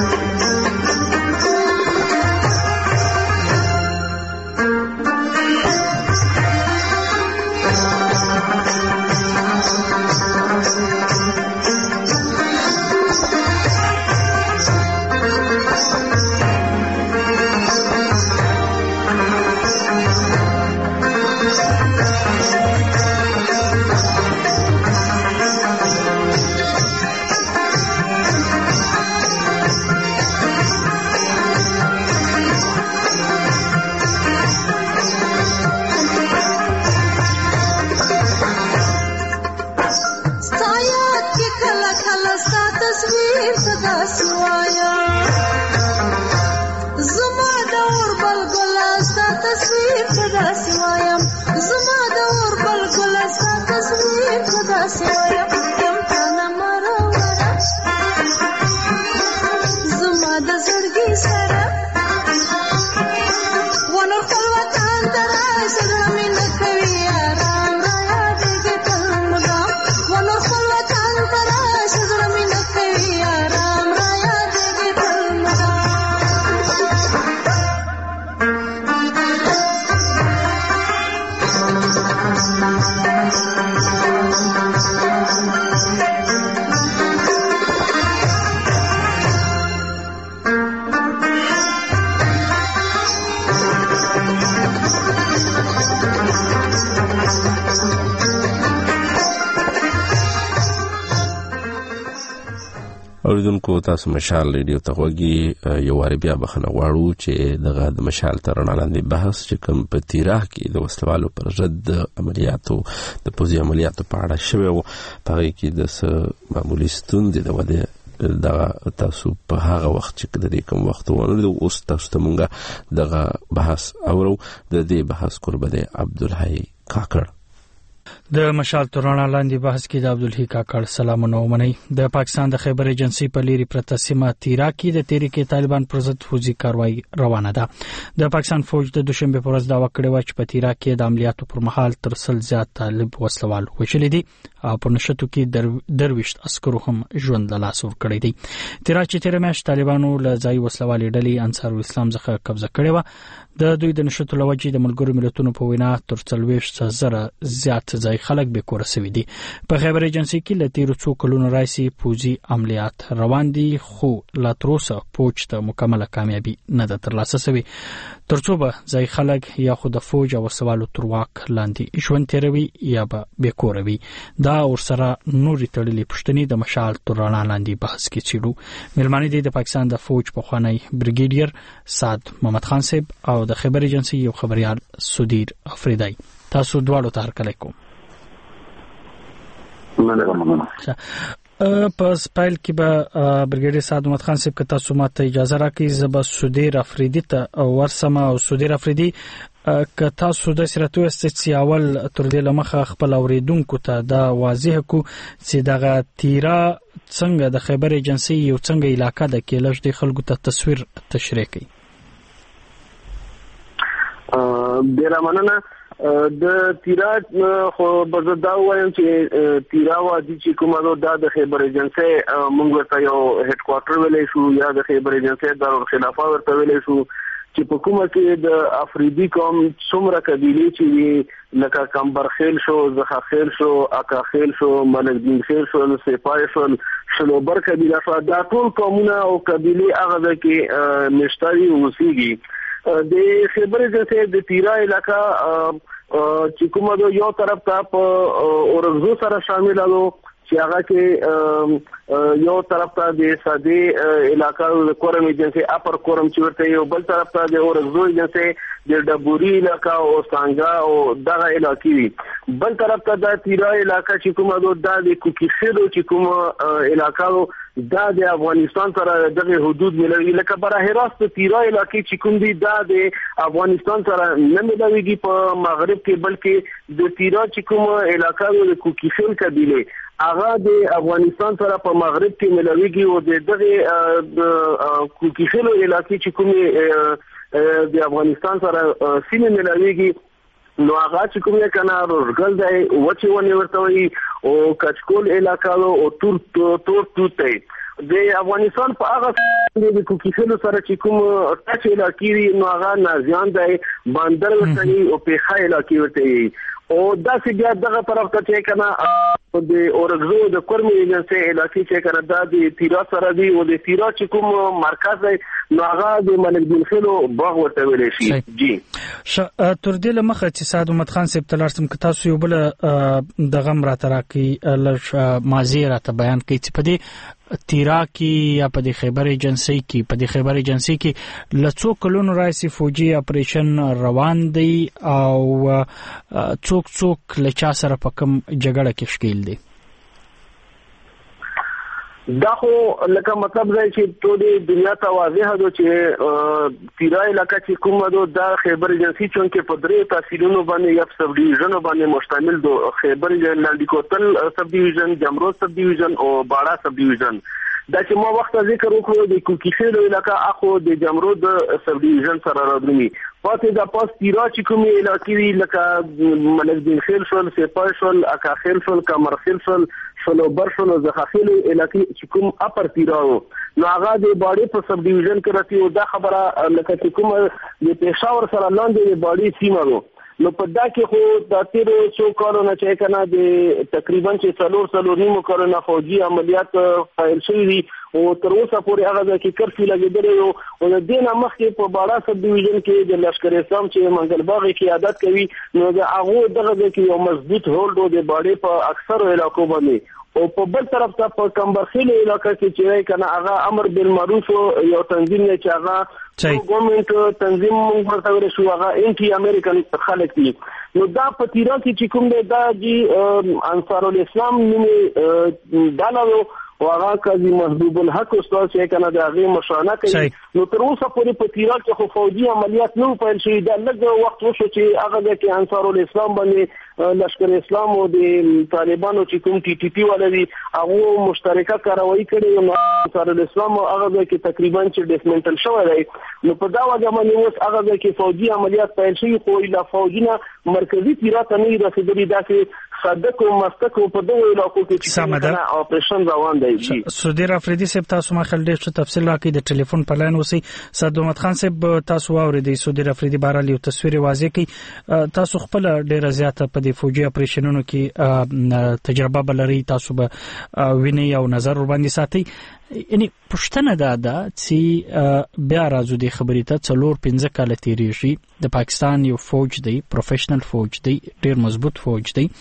کدا سوایا زما د اور بلبل ستا تصویر کدا سوایا زما د اور بلبل ستا تصویر کدا سوایا یم تانا مرورا زما د زړګي سره ونه خپل وطن ته راشي زړه مې نه کوي آرام را یادېږي تل مدام ونه خپل وطن ته راشي زړه مې نه کوي آرام را یادېږي تل مدام اوریدونکو تاسو مشال ریډیو ته غوږی یو واری بیا بخنه غواړو چې دغه د مشال تر رڼا لاندې بحث چې کوم په تیراه کې د وسلوالو پر ضد عملیاتو د پوځي عملیاتو په اړه شوی و په هغې کې د معمولي ستونزې د ودې دغه تاسو په هغه وخت چې د دې کوم وخت ونرید اوس تاسو ته مونږ دغه بحث اورو د دې بحث قربه دی عبدالحی کاکړ د مشال ترانه لاندې بحث کې د عبدالحی کاکړ سلامونه ومني د پاکستان د خیبر ایجنسی په لیري پرته سیمه تیرا کې د تحریک طالبان پر ضد فوجي کاروایی روانه ده د پاکستان فوج د دوشنبه پر ورځ داوا کړې و چې په تیرا کې د عملیاتو پر مهال تر 100 زیات طالب وسلوال وشلې دي او په نشټو کې درويشت عسکرو هم ژوند له لاس ور کړی دي تیرا چې تیر میاشت طالبانو له ځای وسلوالې ډلې انصار الاسلام څخه قبضه کړې و د دوی د نشټو لوجې د ملګرو ملتونو په وینا تر 40,000 زیات ځای خلک به کور سوي دي په خیبر ایجنسی کې له تیر څو کلونو راځي فوجي عملیات روان دي خو لا تر اوسه فوج ته مکمله کامیابی نه ده ترلاسه شوې ترڅو به ځای خلک یا خو د فوج او سوالو تر واک لاندې ژوند تیروي یا به بیکوروي دا ورسره نوري تړلې پښتني د مشال ترانه لاندې بحث کې چیرو ملمانه دي د پاکستان د فوج په خوانی بریګیډیر سعد محمد خان صاحب او د خیبر ایجنسی یو خبريال سودیر افریدی تاسو دواړو ته هرکلی کوم پس پایل کې به برګیډیر سعد محمد خان صاحب که تاسو ماته اجازه راکړئ زب سودیر افریدی ته ورسمه او سودیر افریدی که تاسو د سرتو استعمال تر دې لمخه خپل اوریدونکو ته دا واضح کو چې دغه تیرا څنګه د خیبر ایجنسی یو څنګه علاقہ د کېلش د خلکو ته تصویر تشریح کړي ډیر مننه د تیرا خو بزدا وایم چې تیرا وادي چې کومه دا د خیبر ایجنسی موږ ته یو هډ کوارټر ویلې شو یا د خیبر ایجنسی دارالخلافه ورته ویلې شو چې په کومه کې د افریدي قوم څومره قبیلې چې لکه کمبرخیل شو زخاخیل شو اکاخیل شو ملکدین خیل شو سپای شو شلوبر قبیله شو دا ټول قومونه او قبیلې هغه کې مشتري اوسېږي د خیبر ایجنسی د تیرا علاقہ چې کومه یو طرف ته په اورغزو سره شامل دي چې هغه کې یو طرف ته د ساده علاقہ د کورم ایجنسی اپر کورم چې ورته یو بل طرف ته د اورغزو ایجنسی د ډبوري علاقہ او څنګه او دغه علاقې بل طرف ته د تیرا علاقہ چې کومه د کوکیخیلو چې کومه علاقہ دا د افغانستان سره دغه حدود ملوي لکه براه راست تیرا علاقې چې کوم دي دا د افغانستان سره نه ملويږي په مغرب کې بلکې د تیرا چې کوم علاقې د کوکیخیل قبيله هغه د افغانستان سره په مغرب کې ملويږي او دغه کوکیخیل علاقې چې کوم د افغانستان سره سیمه ملويږي نو هغه چې کومه کنه روزګل دی وچې ونی ورته وي او کچکول علاقہ او تور توته د افغانستان په هغه د کوکیخلو سره چې کوم ټاچ علاقې نو هغه نازیان دی باندر ورته او پیخه علاقې ورته او دا چې بیا دغه طرف ته چې کنه د اورغزو د کورمي ایجنسی علاقې چې کنه د تیرا سره دی او د تیرا چې کوم مرکز دی نو هغه د ملکدین خلو باغ ورته ویل شي جی تر دې لمخه چې سعد محمد خان صاحب تلارسم که تاسو یو بل د غم را تراکي لږ ماضی را ته بیان کړئ چې په دې تیرا کې یا په دې خیبر ایجنسی کې لڅو کلونو راځي فوجي اپریشن روان دی او څوک لچا سره په کوم جګړه کې شکیل دي دا خو لکه مطلب دی چې ټولې دنیا ته واضح ده چې تیرا علاقه چې کومه ده دا خیبر ایجنسی چونکې په درې تحصیلونو باندې یا سب ډیویژنونو باندې مشتمل ده. خیبر لاندې کوتل سب ډیویژن، جمرود سب ډیویژن او باړه سب ډیویژن. دا چې ما وخت ذکر وکړو د کوکیخیل علاقه اخو د جمرود سب ډیویژن سره راځي. پاتې دا پاس تیرا چې کومې علاقې دي لکه ملک دین خیل شول، سپای شول، اکا خیل شول، کمر خیل شول، شلوبر شول او زخاخیل علاقې چې کوم اپر تیرا وو نو هغه د باړې په سب ډیویژن کې راځي. او دا خبره لکه چې کوم د پېښور سره لاندې د باړې سیمه وو. نو په دا کې خو د تیرو څو کارونه چې کنه د تقریبا چې څلور نیمو کارونه فوجي عملیات فایل شوي دي او تر اوسه پورې هغه کې کرفي لګېدلی وو. او د دې نه مخکې په باړه سب ډیویژن کې د لشکر اسلام چې منګلباغ کې قیادت کوي نو د هغه دغه کې یو مضبوط هولډ د باړې په اکثر علاقو باندې. او په بل طرف ته په کمبرخیل علاقې کې چې کنه هغه امر بالمعروف یو تنظیم نه چې هغه ګورنمنت تنظیم موږ ورته شو هغه انټي امریکن خلک دي. نو دا په تیرا کې چې کوم دی دا جی انصار الاسلام نیمه دالو او هغه قاضي محبوب الحق استاد چې کنه د هغه مشانه کوي. نو تر اوسه پورې په تیرا کې خو فوجي عملیات نه پیل شوي. دا لږ وخت وشو چې هغه د انصار الاسلام باندې لشکر اسلام او د طالبانو چې کوم ټي ټي پی ولري هغه مشترکه کاروایی کړې. نو انصار الاسلام هغه کې تقریبا چې ډیسمنټل شوی دی. نو په دا وجه باندې اوس هغه کې فوجي عملیات پیل شوي خو لا فوجینا مرکزی تیرا ته نه رسیدلي. دا چې صدق او مستق په دغه علاقو کې چې اپریشن روان دی. سودیر افریدي صاحب تاسو ما خل ډېر څه تفصیل راکړئ. د ټلیفون په لاین اوسئ. سید محمد خان صاحب تاسو واورئ. سودیر افریدي بهرحال یو تصویر واضح کړي. تاسو خپل ډېره زیاته په دې فوجي اپریشنونو کې تجربه بلري. تاسو به وینئ او نظر ور باندې ساتئ. یعنی پښتنه ده چې بیا راځو د خبرې ته 4-5 کال تیریږي. د پاکستان یو فوج دی، پروفیشنل فوج دی، ډېر مضبوط فوج دی.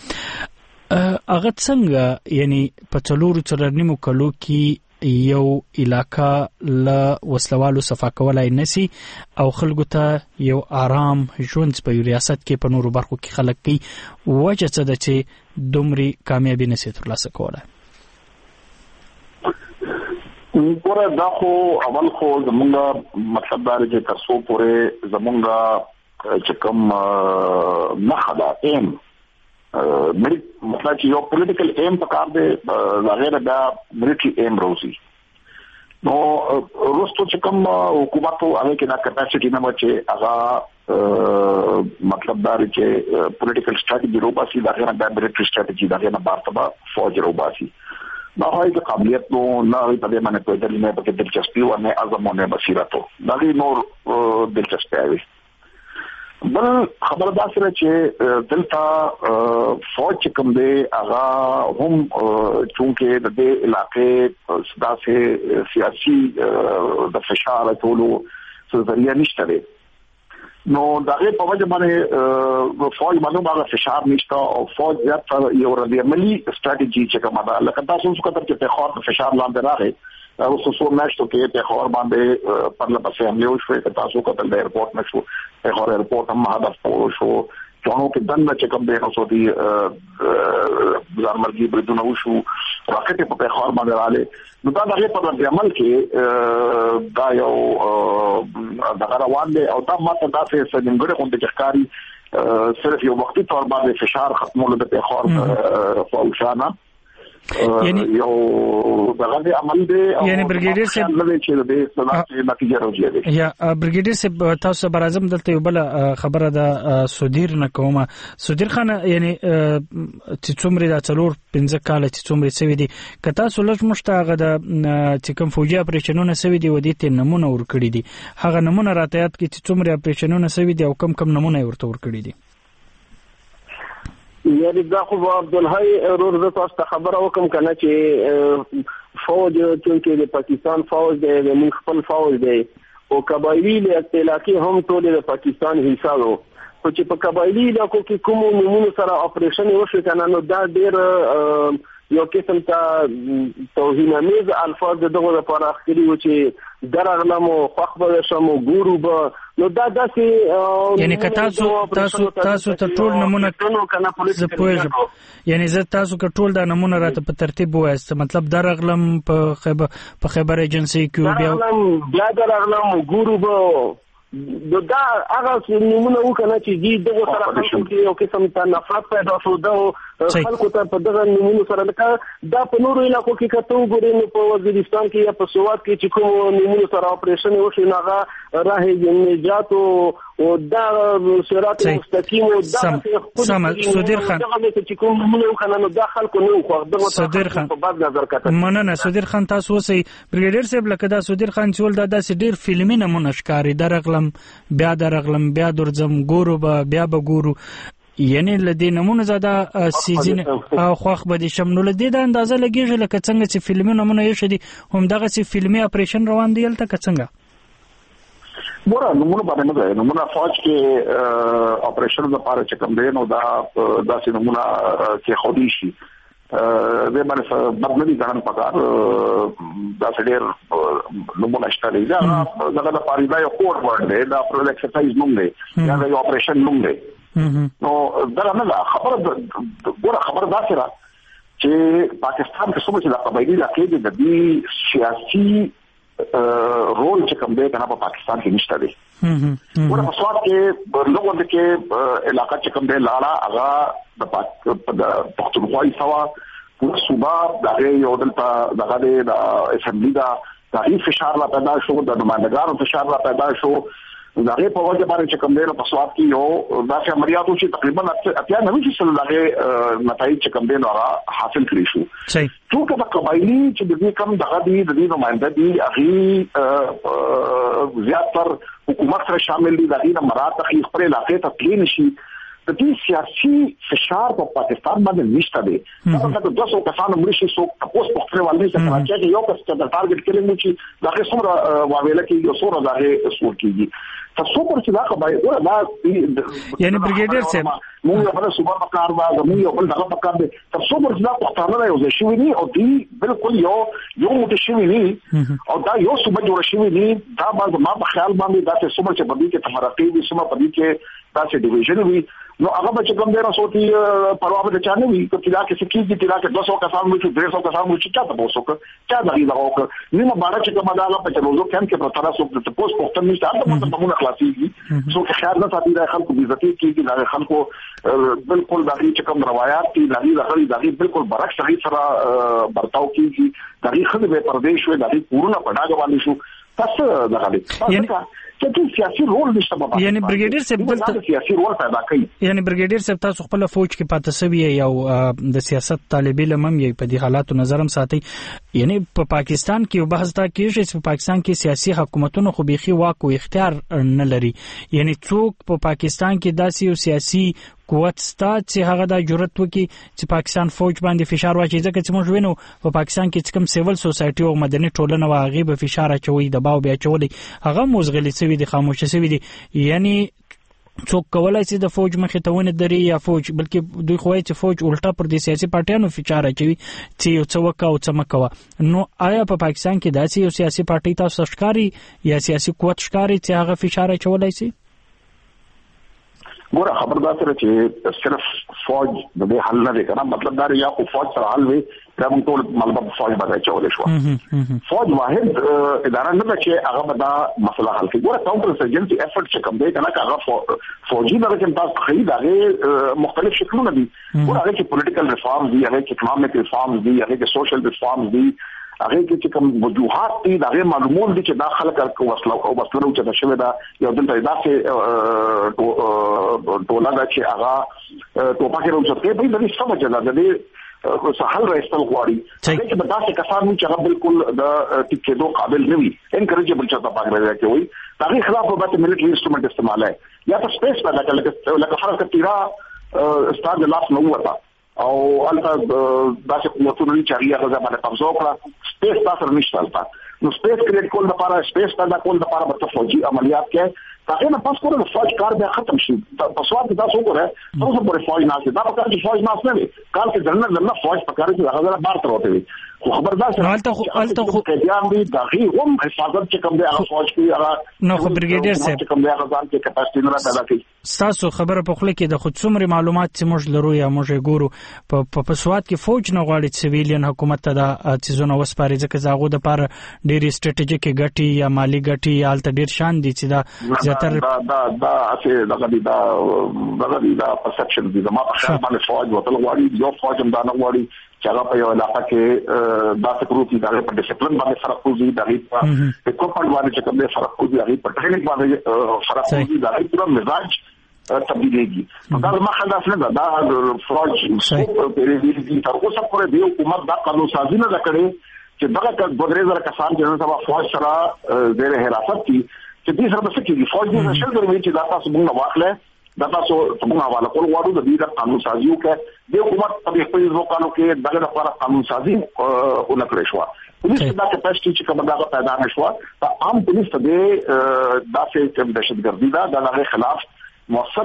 هغه څنګه یعنی په 4 کلو کې یو علاقہ ل وسلوالو صفا کولای نسی او خلکو ته یو آرام ژوند په ریاست کې په نورو برخو کې خلک کوي. وجه څه ده چې دومره کامیابی نسی ترلاسه کولای؟ ګوره دا خو اول خو زمونږ مطلب دا چې تاسو پورې زمونږ چې کوم مخدا ایم مطلب چې یو پولیټیکل ایم پکار دی غیر دا ملټری ایم روزي. نو روستو چې کوم حکومت هغه کې دا کپاسټی نه بچي هغه مطلب دا چې پولیټیکل سټریټجی روباسي دا غیر دا ملټری سټریټجی دا غیر بارتبا فوج روباسي. نه هاي د قابلیت نو نه په دې باندې په دې نه په دلچسپي او نه ازمونه بصیرت دا لري نور دلچسپي وي. بل خبردار سره چې دلته فوج کوم دی هغه هم چونکه د دې علاقې سداسه سیاسي د فشار ټولو ذریعہ نشته دی. نو دغه په وجه باندې فوج باندې هغه فشار نشته او فوج زیات یو ردعملي ستراتیژي چې کومه ده لکه تاسو څه کتر چې په خاطر فشار لاندې راغی او خصوصا نشته کې په خبر باندې پر لپسې حمله وشوه چې تاسو کتل د ایرپورټ نشو په خبر ایرپورټ هم هدف پور شو چونو کې دنه چې کوم به نو سو دي ځارمرګي بریدونه وشو راکټ په خبر باندې رااله. نو دا دغه په عمل کې دا یو دغه روان دي او دا ماته داسې څنګه کوم د ښکاری صرف یو وختي تور باندې فشار ختمول د په خبر فوشانه یعنی یو دغه عمل دی یعنی بریګیډیر صاحب نو چې د صلاحي نتیجه راځي. یا بریګیډیر صاحب تاسو برازم دلته یو بل خبره ده سودیر نه کومه. سودیر خان یعنی چې څومره د 4-5 کال چې څومره سوي دي که تاسو لږ مشتاقه ده چې کوم فوجي اپریشنونه سوي دي ودی ته نمونه ورکړي دي هغه نمونه راته یاد کړي چې څومره اپریشنونه سوي دي او کم نمونه ورته ورکړي دي. یعنی دا خو عبدالحی رور زه تاسو ته خبره وکم کنه چې فوج چې د پاکستان فوج دی د موږ خپل فوج دی او قبایلی علاقې هم ټول د پاکستان حصہ وو. خو چې په قبایلی علاقو کې کوم نمونه سره اپریشن وشو کنه نو دا ډیر یو قسم ته توهینامیز الفاظ دغه لپاره اخلي و چې درغلم او خوخ به شم او ګورو به نو دا داسې یعنی که تاسو ته ټول نمونه یعنی زه تاسو که ټول دا نمونه راته په ترتیب وایست مطلب درغلم په خبر ایجنسی کې بیا درغلم او ګورو به دا هغه نمونه وکنه چې دغه سره خلکو کې یو قسم ته نفرت پیدا شو دا خلکو ته په دغه نمونه سره لکه دا په نورو علاقو کې کته وګورئ نو په وزیرستان کې یا په سواد کې چې کوم نمونه سره اپریشن وشي نو هغه راه نجات او دا صراط مستقیم او دا صدر خان چې کوم نمونه وکنه نو دا خلکو نه خو دغه صدر خان په بعد نظر کته مننه صدر خان تاسو وسی بریګیډر صاحب لکه دا صدر خان چې ول دا داسې ډیر فلمي نمونه ښکاری درغلم بیا درغلم بیا درځم ګورو بیا به ګورو یعنی لدې نمونه زاده سیزن او خوخ به شم نو لدې د اندازه لګیږي لکه څنګه چې فلمي نمونه یې شدي هم دغه چې فلمي اپریشن روان دی لته څنګه مورا نمونه باندې نه دی نمونه فوج کې اپریشن لپاره چې کوم دی نو دا داسې نمونه کې خودي شي د باندې بدلني ځان پکار دا ډېر نمونه شته دی دا د پاریدا یو کوډ ورډ دی دا پر ایکسرسایز نوم دی دا یو اپریشن نوم دی نو دا نه خبره دا سره چې پاکستان کې څومره د قبایلی علاقې د دې سیاسي رول چې کوم دی کنه په پاکستان کې نشته دی ورته په سواد کې لوګو د کې علاقې چې کوم دی لاړه هغه د پښتونخوا سوا په صوبه دغه یو دلته دغه د اسمبلی دا فشار لا پیدا شو د نمائندګانو فشار لا پیدا شو دغه په وجه باندې چې کوم دی په سواد کې یو داسې عملیاتو چې تقریبا 98% دغه نتایج چې کوم دی نو حاصل کړی شو ټول د قبایلی چې د دې کم دغه د نمائنده دي هغه زیاتره حکومت سره شامل دي دغه مراد تخیل خپل علاقې ته تللی نشي د دې سیاسي فشار په پاکستان باندې نشته دی دا د 200 کسانو مرشي سو تاسو په خپل والي څخه راځي یو کس چې د ټارګټ کړي مو چې دغه څومره واویل کې یو څومره دغه سور کیږي تاسو پر چې دا کومه دا یعنی بریګیډر صاحب موږ په صوبه مکار دا موږ په دغه مکار دي تاسو پر چې دا پښتانه یو ځای شوی او دی بالکل یو متشوی نه او دا یو صوبه جوړ شوی نه دا ما په خیال باندې دا څه صوبه چې بدی کې تمرقي وي صوبه بدی کې دا څه ډیویژن وي نو هغه چې کوم دی راځي پروا به چانه وي چې دا کې سکیږي چې دا کې 200 کسان وي چې 300 کسان وي چې چاته وسوک چا دغه دغه نیمه باندې چې کومه دا په چلوزو کم کې پر تاسو د پوسټ پوښتنه نشته دا مونږ خلاصيږي سو کې خیال نه ساتي دا خلکو عزت کیږي دا خلکو بالکل دغه چې کوم روایت دي دغه بالکل برعکس هغه سره برتاو کیږي دغه خلک به پردیش وي دغه پورونه پډاګ باندې شو تاسو دغه چې سیاسي رول نشته په یعنی بریګیډر صاحب سیاسي رول پیدا کوي یعنی بریګیډر صاحب تاسو خپل فوج کې پاتې سوي یو د سیاست طالب علم هم یې په دې حالاتو نظرم ساتي یعنی په پاکستان کې یو بحث تا کېږي چې په پاکستان کې سیاسي حکومتونو خو بيخي واک او اختیار نه لري یعنی څوک په پاکستان کې داسې یو سیاسي قوت ستا چې هغه د جرأت وکي چې پاکستان فوج باندې فشار واچي ځکه چې موږ وینو په پاکستان کې کوم سیول سوسایټي او مدني ټولنه واغې به فشار اچوي دباو بیا چولې هغه موزغلي سوي دي خاموش سوي دي یعنی څوک کولای شي د فوج مخې ته ونه دري یا فوج بلکې دوی خوای چې فوج الټا پر دې سیاسي پارټیانو فشار اچوي چې یو څه وکاو څه مکوا نو آیا په پاکستان کې داسې یو سیاسي پارټي تاسو ښکاری یا سیاسي قوت ښکاری چې هغه فشار اچولای شي ګوره خبردار سره چې صرف فوج د دې حل نه دی کنه مطلب دا یا خو فوج سره حل وي دا موږ ټول مطلب فوج باندې چولې شو فوج واحد اداره نه ده چې هغه دا مسله حل کوي ګوره کاونټر انسرجنسي افورت چې کوم دی کنه هغه فوجي دغه چې تاسو خرید هغه مختلف شکلونه دي ګوره هغه چې پولیټیکل ریفارمز دي هغه چې اکونومیک ریفارمز دي هغه چې سوشل ریفارمز دي هغه کې کوم وجوهات دي هغه معلومات دي چې داخله کړو وسلو چې د شوی دا یو دلته داسې ټوله دا چې هغه ټوپاکې راوځي په دې سمجه ده د سهل راستل غواړي چې د داسې کسانو چې هغه بالکل د ټیکېدو قابل نه وي انکریجبل چې تاسو باندې کوي هغه خلاف به ملټری انسټرومنټ استعمال ہے یا په سپیس باندې لکه فرض کړئ استاد لاس نو وتا او البته داسې قوتونه چې هغه ځمانه قبضه کړه سپیس تاسو نشته البته نو سپیس کریټ کول لپاره سپیس پیدا کول لپاره به فوجي عملیات کې هغه نه پاس کول فوج کار به ختم شي په سواد کې تاسو وګورئ تاسو پورې فوج نه دا په کار چې فوج نه وي کال کې جنرال نه فوج په کار کې هغه بار تر وته وي خو خبردار حالت خو کېدام دي دغه هم حفاظت چې کوم دی هغه فوج کې هغه نو خو برګیډیر صاحب چې کوم دی هغه ځان کې کپاسټي نه پیدا کوي تاسو خبره په خله کې د خود څومره معلومات چې موږ لرو یا موږ ګورو په سواد کې فوج نه غواړي سیویلین حکومت ته د چیزونو وسپاري ځکه زاغو د پر ډېری سټریټیجیک ګټي یا مالی ګټي حالت ډېر شان دي چې دا زیاتره دا چې دا پرسپشن دي ما په خیال باندې فوج وتل غواړي یو فوج هم دا نه غواړي چې هغه په یو علاقه کې دا سکروټي دا په ډیسپلین باندې فرق کوي دا په کوپن باندې چې کوم فرق کوي دا په ټریننګ باندې فرق کوي دا په مزاج تبدیلیږي دا ما خلاص نه دا فوج په تر اوسه پورې دی حکومت دا قانون سازي نه کړي چې دغه بدرېزر کسان چې نن سبا فوج سره زیر حراست دي چې دې سره څه کېږي فوج دې شل دروي چې دا تاسو موږ واخلې دا تاسو موږ حواله کول غواړو د دې د قانون سازي وکړي د حکومت په خپل ځوکانو کې دغه لپاره قانون سازي ونکړې شو پولیس دا کپاسټي چې کومه دا پیدا نشو ته عام پولیس ته داسې کوم دهشتګردي دا د هغه خلاف مؤثر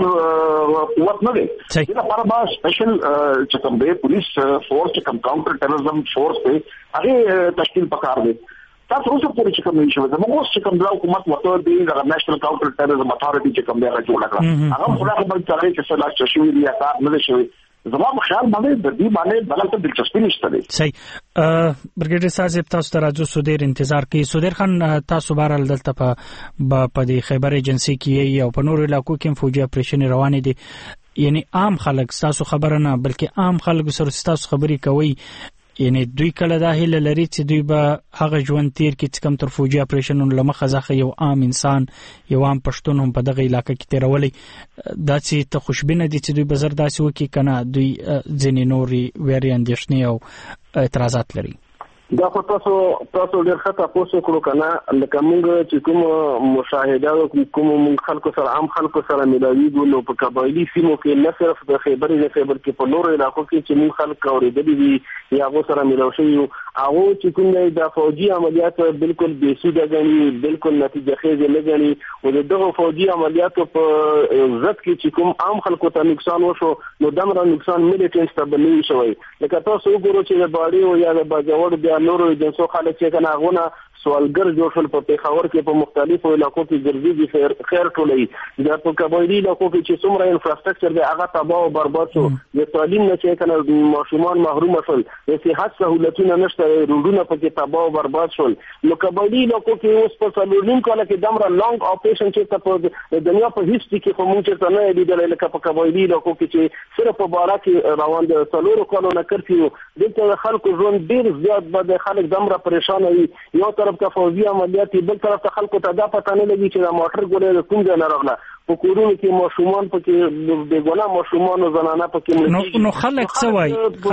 قوت نه دی دا لپاره با سپیشل چې کوم دی پولیس فورس چې کوم کاونټر ټیرریزم فورس دی هغه تشکیل پکار دی تاسو اوس پورې چې کوم نشو زموږ چې کوم د حکومت وته دی د نېشنل کاونټر ټیرریزم اتھارټي چې کوم دی هغه جوړ کړ هغه خدای خبر چاري چې څه لا شوی دی یا کار نه شوی زما په خیال باندې د دې باندې بلکې دلچسپي نشته دی صحیح برګیډیر صاحب تاسو ته راځو سودیر انتظار کوي سودیر خان تاسو بهرال دلته په دې خیبر ایجنسی کې او په نورو علاقو کې فوجي اپریشن روان دي یعنی عام خلک تاسو خبره نه بلکې عام خلک سره تاسو خبري کوي یعنی دوی کله دا هیله لري چې دوی به هغه ژوند تیر کې چې کم تر فوجي اپریشنونو لمخه ځخه یو عام انسان یو عام پښتون هم په دغه علاقې کې تیرولې دا چې ته خوشبینه دي چې دوی بزر داسې وکي کنه دوی ځینې نوري ویری اندېښنې او اعتراضات لري دا خو تاسو ډېر ښه تاسو کړو کنه لکه موږ چې کوم مشاهده کوم موږ خلکو سره عام خلکو سره ملاویږو نو په قبایلی سیمو کې نه صرف د خیبر کې په نورو علاقو کې چې موږ خلک اورېدلي دي یا هغه سره ملاو شوي هغه چې کوم د فوجي عملیات بالکل بېسوده غني بالکل نتیجه خیز نه غني او دغه فوجي عملیاتو په ضد کې چې کوم عام خلکو ته نقصان وشو نو دمر نقصان ملیټنټ ته بنوي شوی لکه تاسو وګورئ چې د باډي او یا د باجوړ د نورو جنسو خلک چې کنه غونه سوالګر جوړ شول په پیښور کې په مختلفو علاقو کې ګرځي خیر ټولې د په قبایلی علاقو کې چې څومره انفراستراکچر دی هغه تباہ او برباد شو د تعلیم نه چې کنه ماشومان محروم شول د صحت سہولتونه نشته روډونه پکې تباہ او برباد شول نو قبایلی علاقو کې اوس په څلورنیم کال کې دمره لانګ اپریشن چې په دنیا په هیڅ کې کوم چې څنګه لیدل لکه په قبایلی علاقو کې چې صرف په بارا کې روان دي څلورو کالو نه کړتیو دغه خلکو ژوند ډیر زیات بد خلک دمره پریشان وي یو طرف ته فوجي عملیات بل طرف ته خلکو ته دا پته نه لګي چې دا موټر ګولې کوم ځای نه راغله په کورونو کې ماشومان پکې د ګنا ماشومان او زنانه پکې نو خلک څه وایي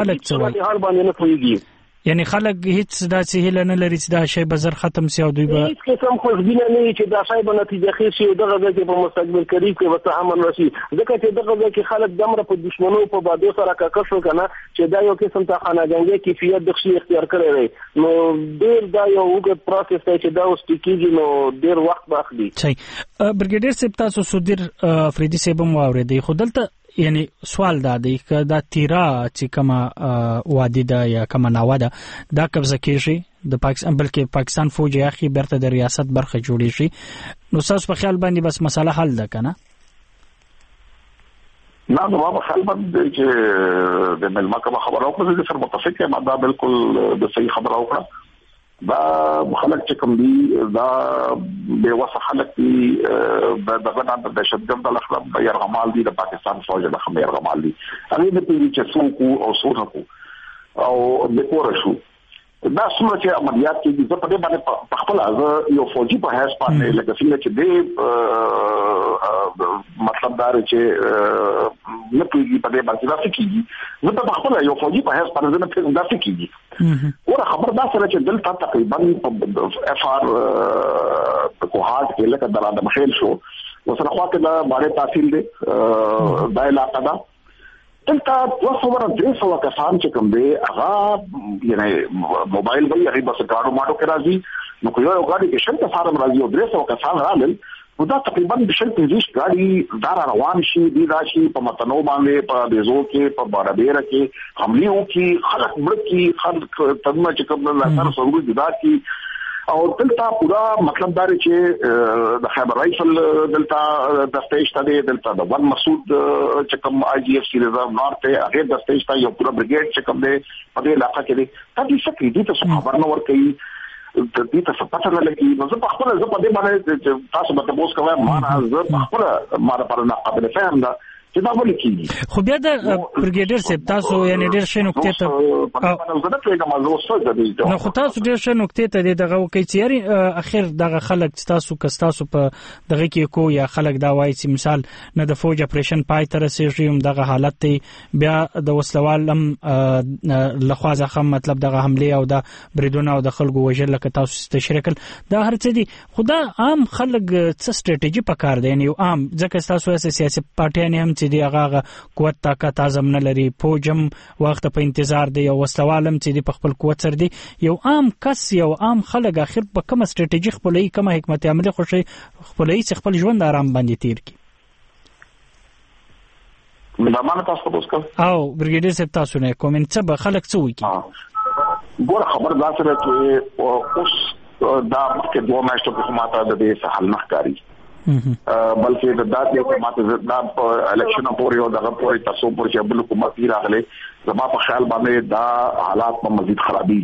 حال باندې نه پوهیږي یعنی خلک هیڅ داسې هیله نه لري چې دا شی به زر ختم شي او دوی به هیڅ قسم خوشبینه نه وي چې دا شی به نتیجه خیر شي او دغه ځکه په مستقبل قریب کې وته امن راشي ځکه چې دغه ځکه خلک دمره په دشمنو په بادو سره کاکړ شو کنه چې دا یو قسم ته خانګانګي کیفیت د شي اختیار کړی دی نو ډیر دا یو وګت پروسس دی چې دا اوس کیږي نو ډیر وخت واخلي صحیح برګیډیر صاحب تاسو سودیر افریدي صاحب مو اوریدي خو دلته یعنی سوال دا دی که دا تیرا چې کومه وادي ده یا کومه ناوه ده دا قبضه کېږي د پاکستان بلکې پاکستان فوج یا اخی برته د ریاست برخه جوړی شي نو تاسو په خیال باندې بس مسله حل ده کنه نه نو ما خیال باندې چې د ملما کوم خبره او په سر متفق یم دا بالکل د صحیح خبره وکړه دا خلک چې کوم دي دا به وسه خلک دي دغه د دهشتګرد لخوا به يرغمال دي د پاکستان فوج د خمیر يرغمال دي هغه د پیری چې څوک او څوک او د پورشو دا څومره چې عملیات کې د په دې باندې په خپل یو فوجي په هیڅ باندې لکه څنګه چې د مطلب دا چې نه پیږي په دې باندې دا څه کیږي زه په خپل یو فوجي په هیڅ باندې نه پیږم دا څه کیږي ورته خبردار سره چې دلته تقریبا اف ار په هارت کې لکه د مخیل شو وسره خواته دا باندې تحصیل دی دا علاقه دا دلته 200 کسان چې کوم دی هغه یعنی موبایل به هغه بس کارو ماټو کې راځي نو یو غاډي کې شنت فارم راځي او 300 کسان راغلل نو دا تقریبا د 25 ګاډي دا روان شي د راشي په متنو باندې په بیزو کې په بارابیر کې حمله وکي خلک مړ کی خلک تدمه چې کوم نه سره سرور جدا کی او دلته پورا مطلب دا چې د خیبر رایفل دلته د سټیشن ته دلته د ون مسعود چې کوم آی جی اف سی ریزرو نارث ته هغه د سټیشن یو پورا بریګیډ چې کوم دی په دې علاقې کې دی تاسو څه دې ته خبر نه ورکړي د دې ته پته نه لګي نو زه په خپل زه په دې باندې تاسو به تاسو کوم ما زه په خپل ما په نه قابل فهم ده چې دا ولې کیږي خو بیا د برګیډر صاحب تاسو یعنی ډېر ښه نقطې ته نو خو تاسو ډېر ښه نقطې ته دغه کوي چې یاري اخر دغه خلک تاسو کستاسو په دغه کې کو یا خلک دا وایي چې مثال نه د فوج اپریشن پای تر رسیږي دغه حالت ته بیا د وسلوالم لخوا ځخه مطلب دغه حمله او د بریدونه او د خلکو وژل لکه تاسو تشریح کړ دا هر څه دي خدا عام خلک څه سټریټیجی پکار دی یعنی عام ځکه تاسو سیاسي پارټیان هم چې دی هغه قوت طاقت اعظم نه لري فوجم وخت په انتظار دی او وسلوالم چې دی په خپل قوت سره دی یو عام کس یو عام خلک اخر په کوم سټریټیجی خپلې کوم حکمت عملی خوشي خپلې خپل ژوند آرام باندې تیر کی ملامانه تاسو په وسکل او برګیډر صاحب تاسو نه کومنټ څه به خلک څه وکي ګور خبر دا سره چې اوس دا مخکې دوه میاشتو په ماته د دې سهال نخکاری بلکې د دات یو ماته دا الیکشن پورې او دغه پورې تاسو پورې چې بل حکومت راغله زما په خیال باندې دا حالات په مزید خرابي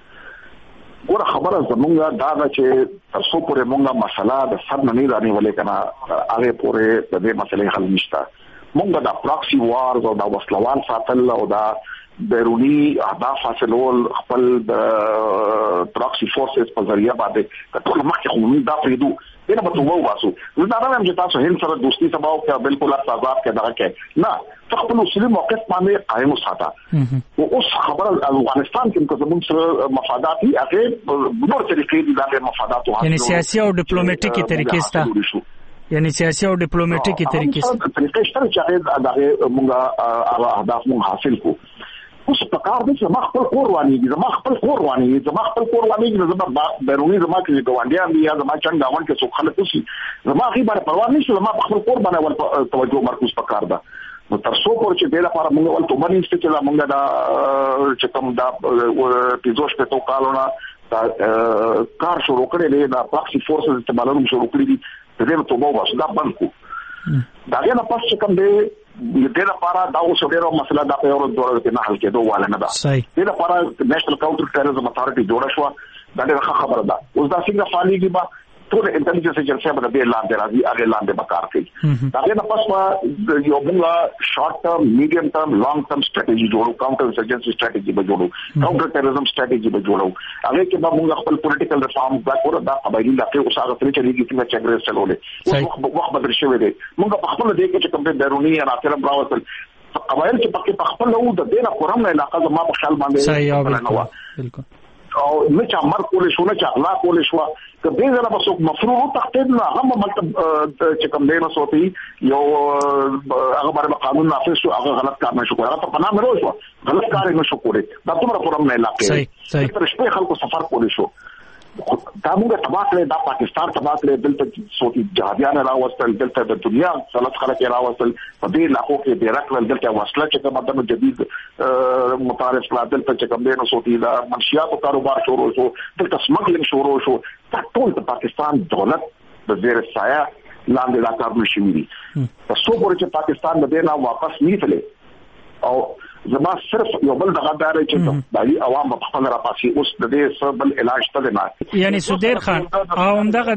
ګور خبره زمونږه دا چې تاسو پورې مونږه مسله د سر نه رانی ولې کنه هغه پورې د دې مسلې حل نشته مونږه د پراکسی وارز او د وسلوال ساتل او دا بیرونی اهداف حاصلول خپل د پراکسی فورسز په ذریعہ باندې ټول مخکې خو دا پریدو دنه په توګه واسو زه دا نه چې تاسو هند سره دوستي سباو کې بالکل آزاد کې دا کې نه خپل اصلي موقف باندې قائم وساته او اوس خبر افغانستان کې کوم سره مفادات دي هغه نور طریقې دي دا مفادات یعنی سیاسي او ډیپلوماټیکي طریقې سره یعنی سیاسي او ډیپلوماټیکي طریقې سره طریقې سره چې هغه موږ اهداف موږ حاصل کو اوس په کار دي چې ما خپل کور وانی دي زما خپل کور وانی زما بیرونی زما کې ګوانډیان دي یا زما څنګه غون کې څو خلک شي زما غي بار پروا نه شي زما خپل کور باندې ول توجه مرکز په کار ده نو تر څو پورې چې د لپاره موږ ول ته باندې چې موږ دا چې کوم دا پیزوش په تو کالونه دا کار شروع کړی دی دا پاکسي فورسز استعمالونه شروع کړی دي د دې ته مو واسه دا بنکو دا نه پس چې کوم دی د لپاره دا اوس ډیره مسله دا په اورو دوره کې نه حل کېدو واله نه ده د لپاره نېشنل کاونټر ټیرریزم اتھارټي جوړه شو دا ډیره خبره ده اوس دا څنګه فعاليږي با ټول انټيليجنس ایجنسي به د لاندې راځي هغه لاندې به کار کوي دا نه پس یو موږ شارټ ټرم میډیم ټرم لانګ ټرم سټریټیجي جوړو کاونټر انسرجنسي سټریټیجي به جوړو کاونټر ټیرریزم سټریټیجي به جوړو هغه کې به موږ خپل پولیټیکل ریفارم دا کور دا قبایلی علاقې او هغه څه چې لګي چې چنګرس چلولې وخت بدل شوی دی موږ په خپل دې کې چې کوم بیرونی عناصر راوصل قبایل چې په خپل نو د دینه قرم نه علاقه زما په خیال باندې بالکل او نه چې امر کولې شو نه چې اخلاق کولې شو که دې زره بس مفروض تحقیق نه هم مطلب چې کوم دینه صوتي یو هغه باندې قانون نافذ شو هغه غلط کار نه شو هغه په پناه مې شو غلط کار نه شو کولې دا څومره قرم نه علاقه تر شپې خلکو سفر کولې شو دا موږ تباکله دا پاکستان تباکله دلته صوتي جهادیان راوستل دلته د دنیا ثلاث خلک راوستل په دې علاقو کې د رکل دلته وصله چې کومه د جدید متعارف لا دلته چې کوم دینه صوتي دا منشياتو کاروبار شروع شو دلته سمګلینګ شروع شو دا ټول د پاکستان دولت د زیر سایه لاندې لا کار نشي وی تاسو پورې چې پاکستان د دینه واپس نیتله او زما صرف یو بل دغه دار چې د عوام په خپل را پاسي اوس د دې سبل علاج ته نه یعنی سودیر خان او دغه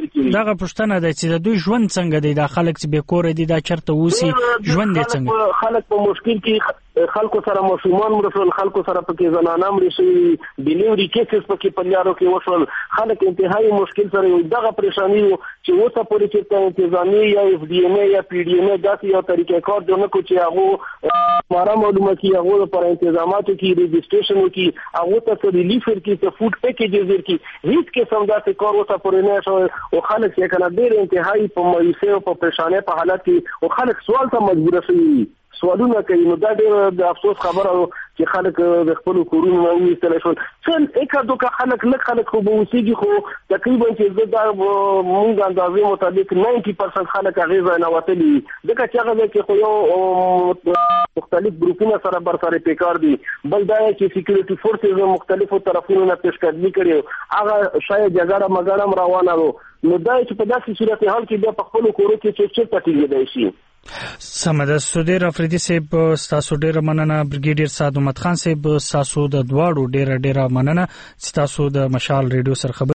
پښتنه ده چې د دوی ژوند څنګه دی د خلک چې به کور دي دا چرته وسی ژوند دي څنګه خلک په مشکل کې خلکو سره ماشومان مرسل خلکو سره پکې زنانه مرشي ډیلیوري کیسز پکې پلیارو کې وشول خلک انتهایی مشکل سره یو دغه پریشانی چې اوسه پورې چې انتظامی یا اف ډی ام یا پی ډی ام داسې یو طریقې کار جوړ کو چې هغه مارا معلومه کې هغه پر انتظاماتو کې ريجستریشن کې هغه ته ریلیف ورکړي ته فود پیکیجز ورکړي هیڅ قسم داسې کار اوسه پورې نه شو او خلک یې کنه ډېر انتهایی په مایوسه او په پریشانه په حالت کې او خلک سوال ته مجبور شي سوالونه کوي. نو دا ډېر د افسوس خبره چې خلک د خپل کورونو نه ویستل شول. څل اکا دوکا خلک خو به اوسېږي، خو تقریبا چې دا مونږ اندازې مطابق 90% خلک هغې ځای نه وتلي، ځکه چې هغه ځای کې خو یو مختلف ګروپونه سره برسره پیکار دي. بل دا چې سکیورټي فورسز مختلفو طرفونو نه پیشقدمي کړې، هغه شاید جګړه مګړه روانه وه. نو دا چې په داسې صورتحال کې بیا په خپلو کورو کې چیرته ټینګېدی شي. سمه ده. ډېر افریدي صاحب ستاسو ډېره مننه. بریګیډیر سعد احمد خان صاحب ستاسو د دواړو ډېره مننه چې تاسو د مشال ریډیو سره خبرې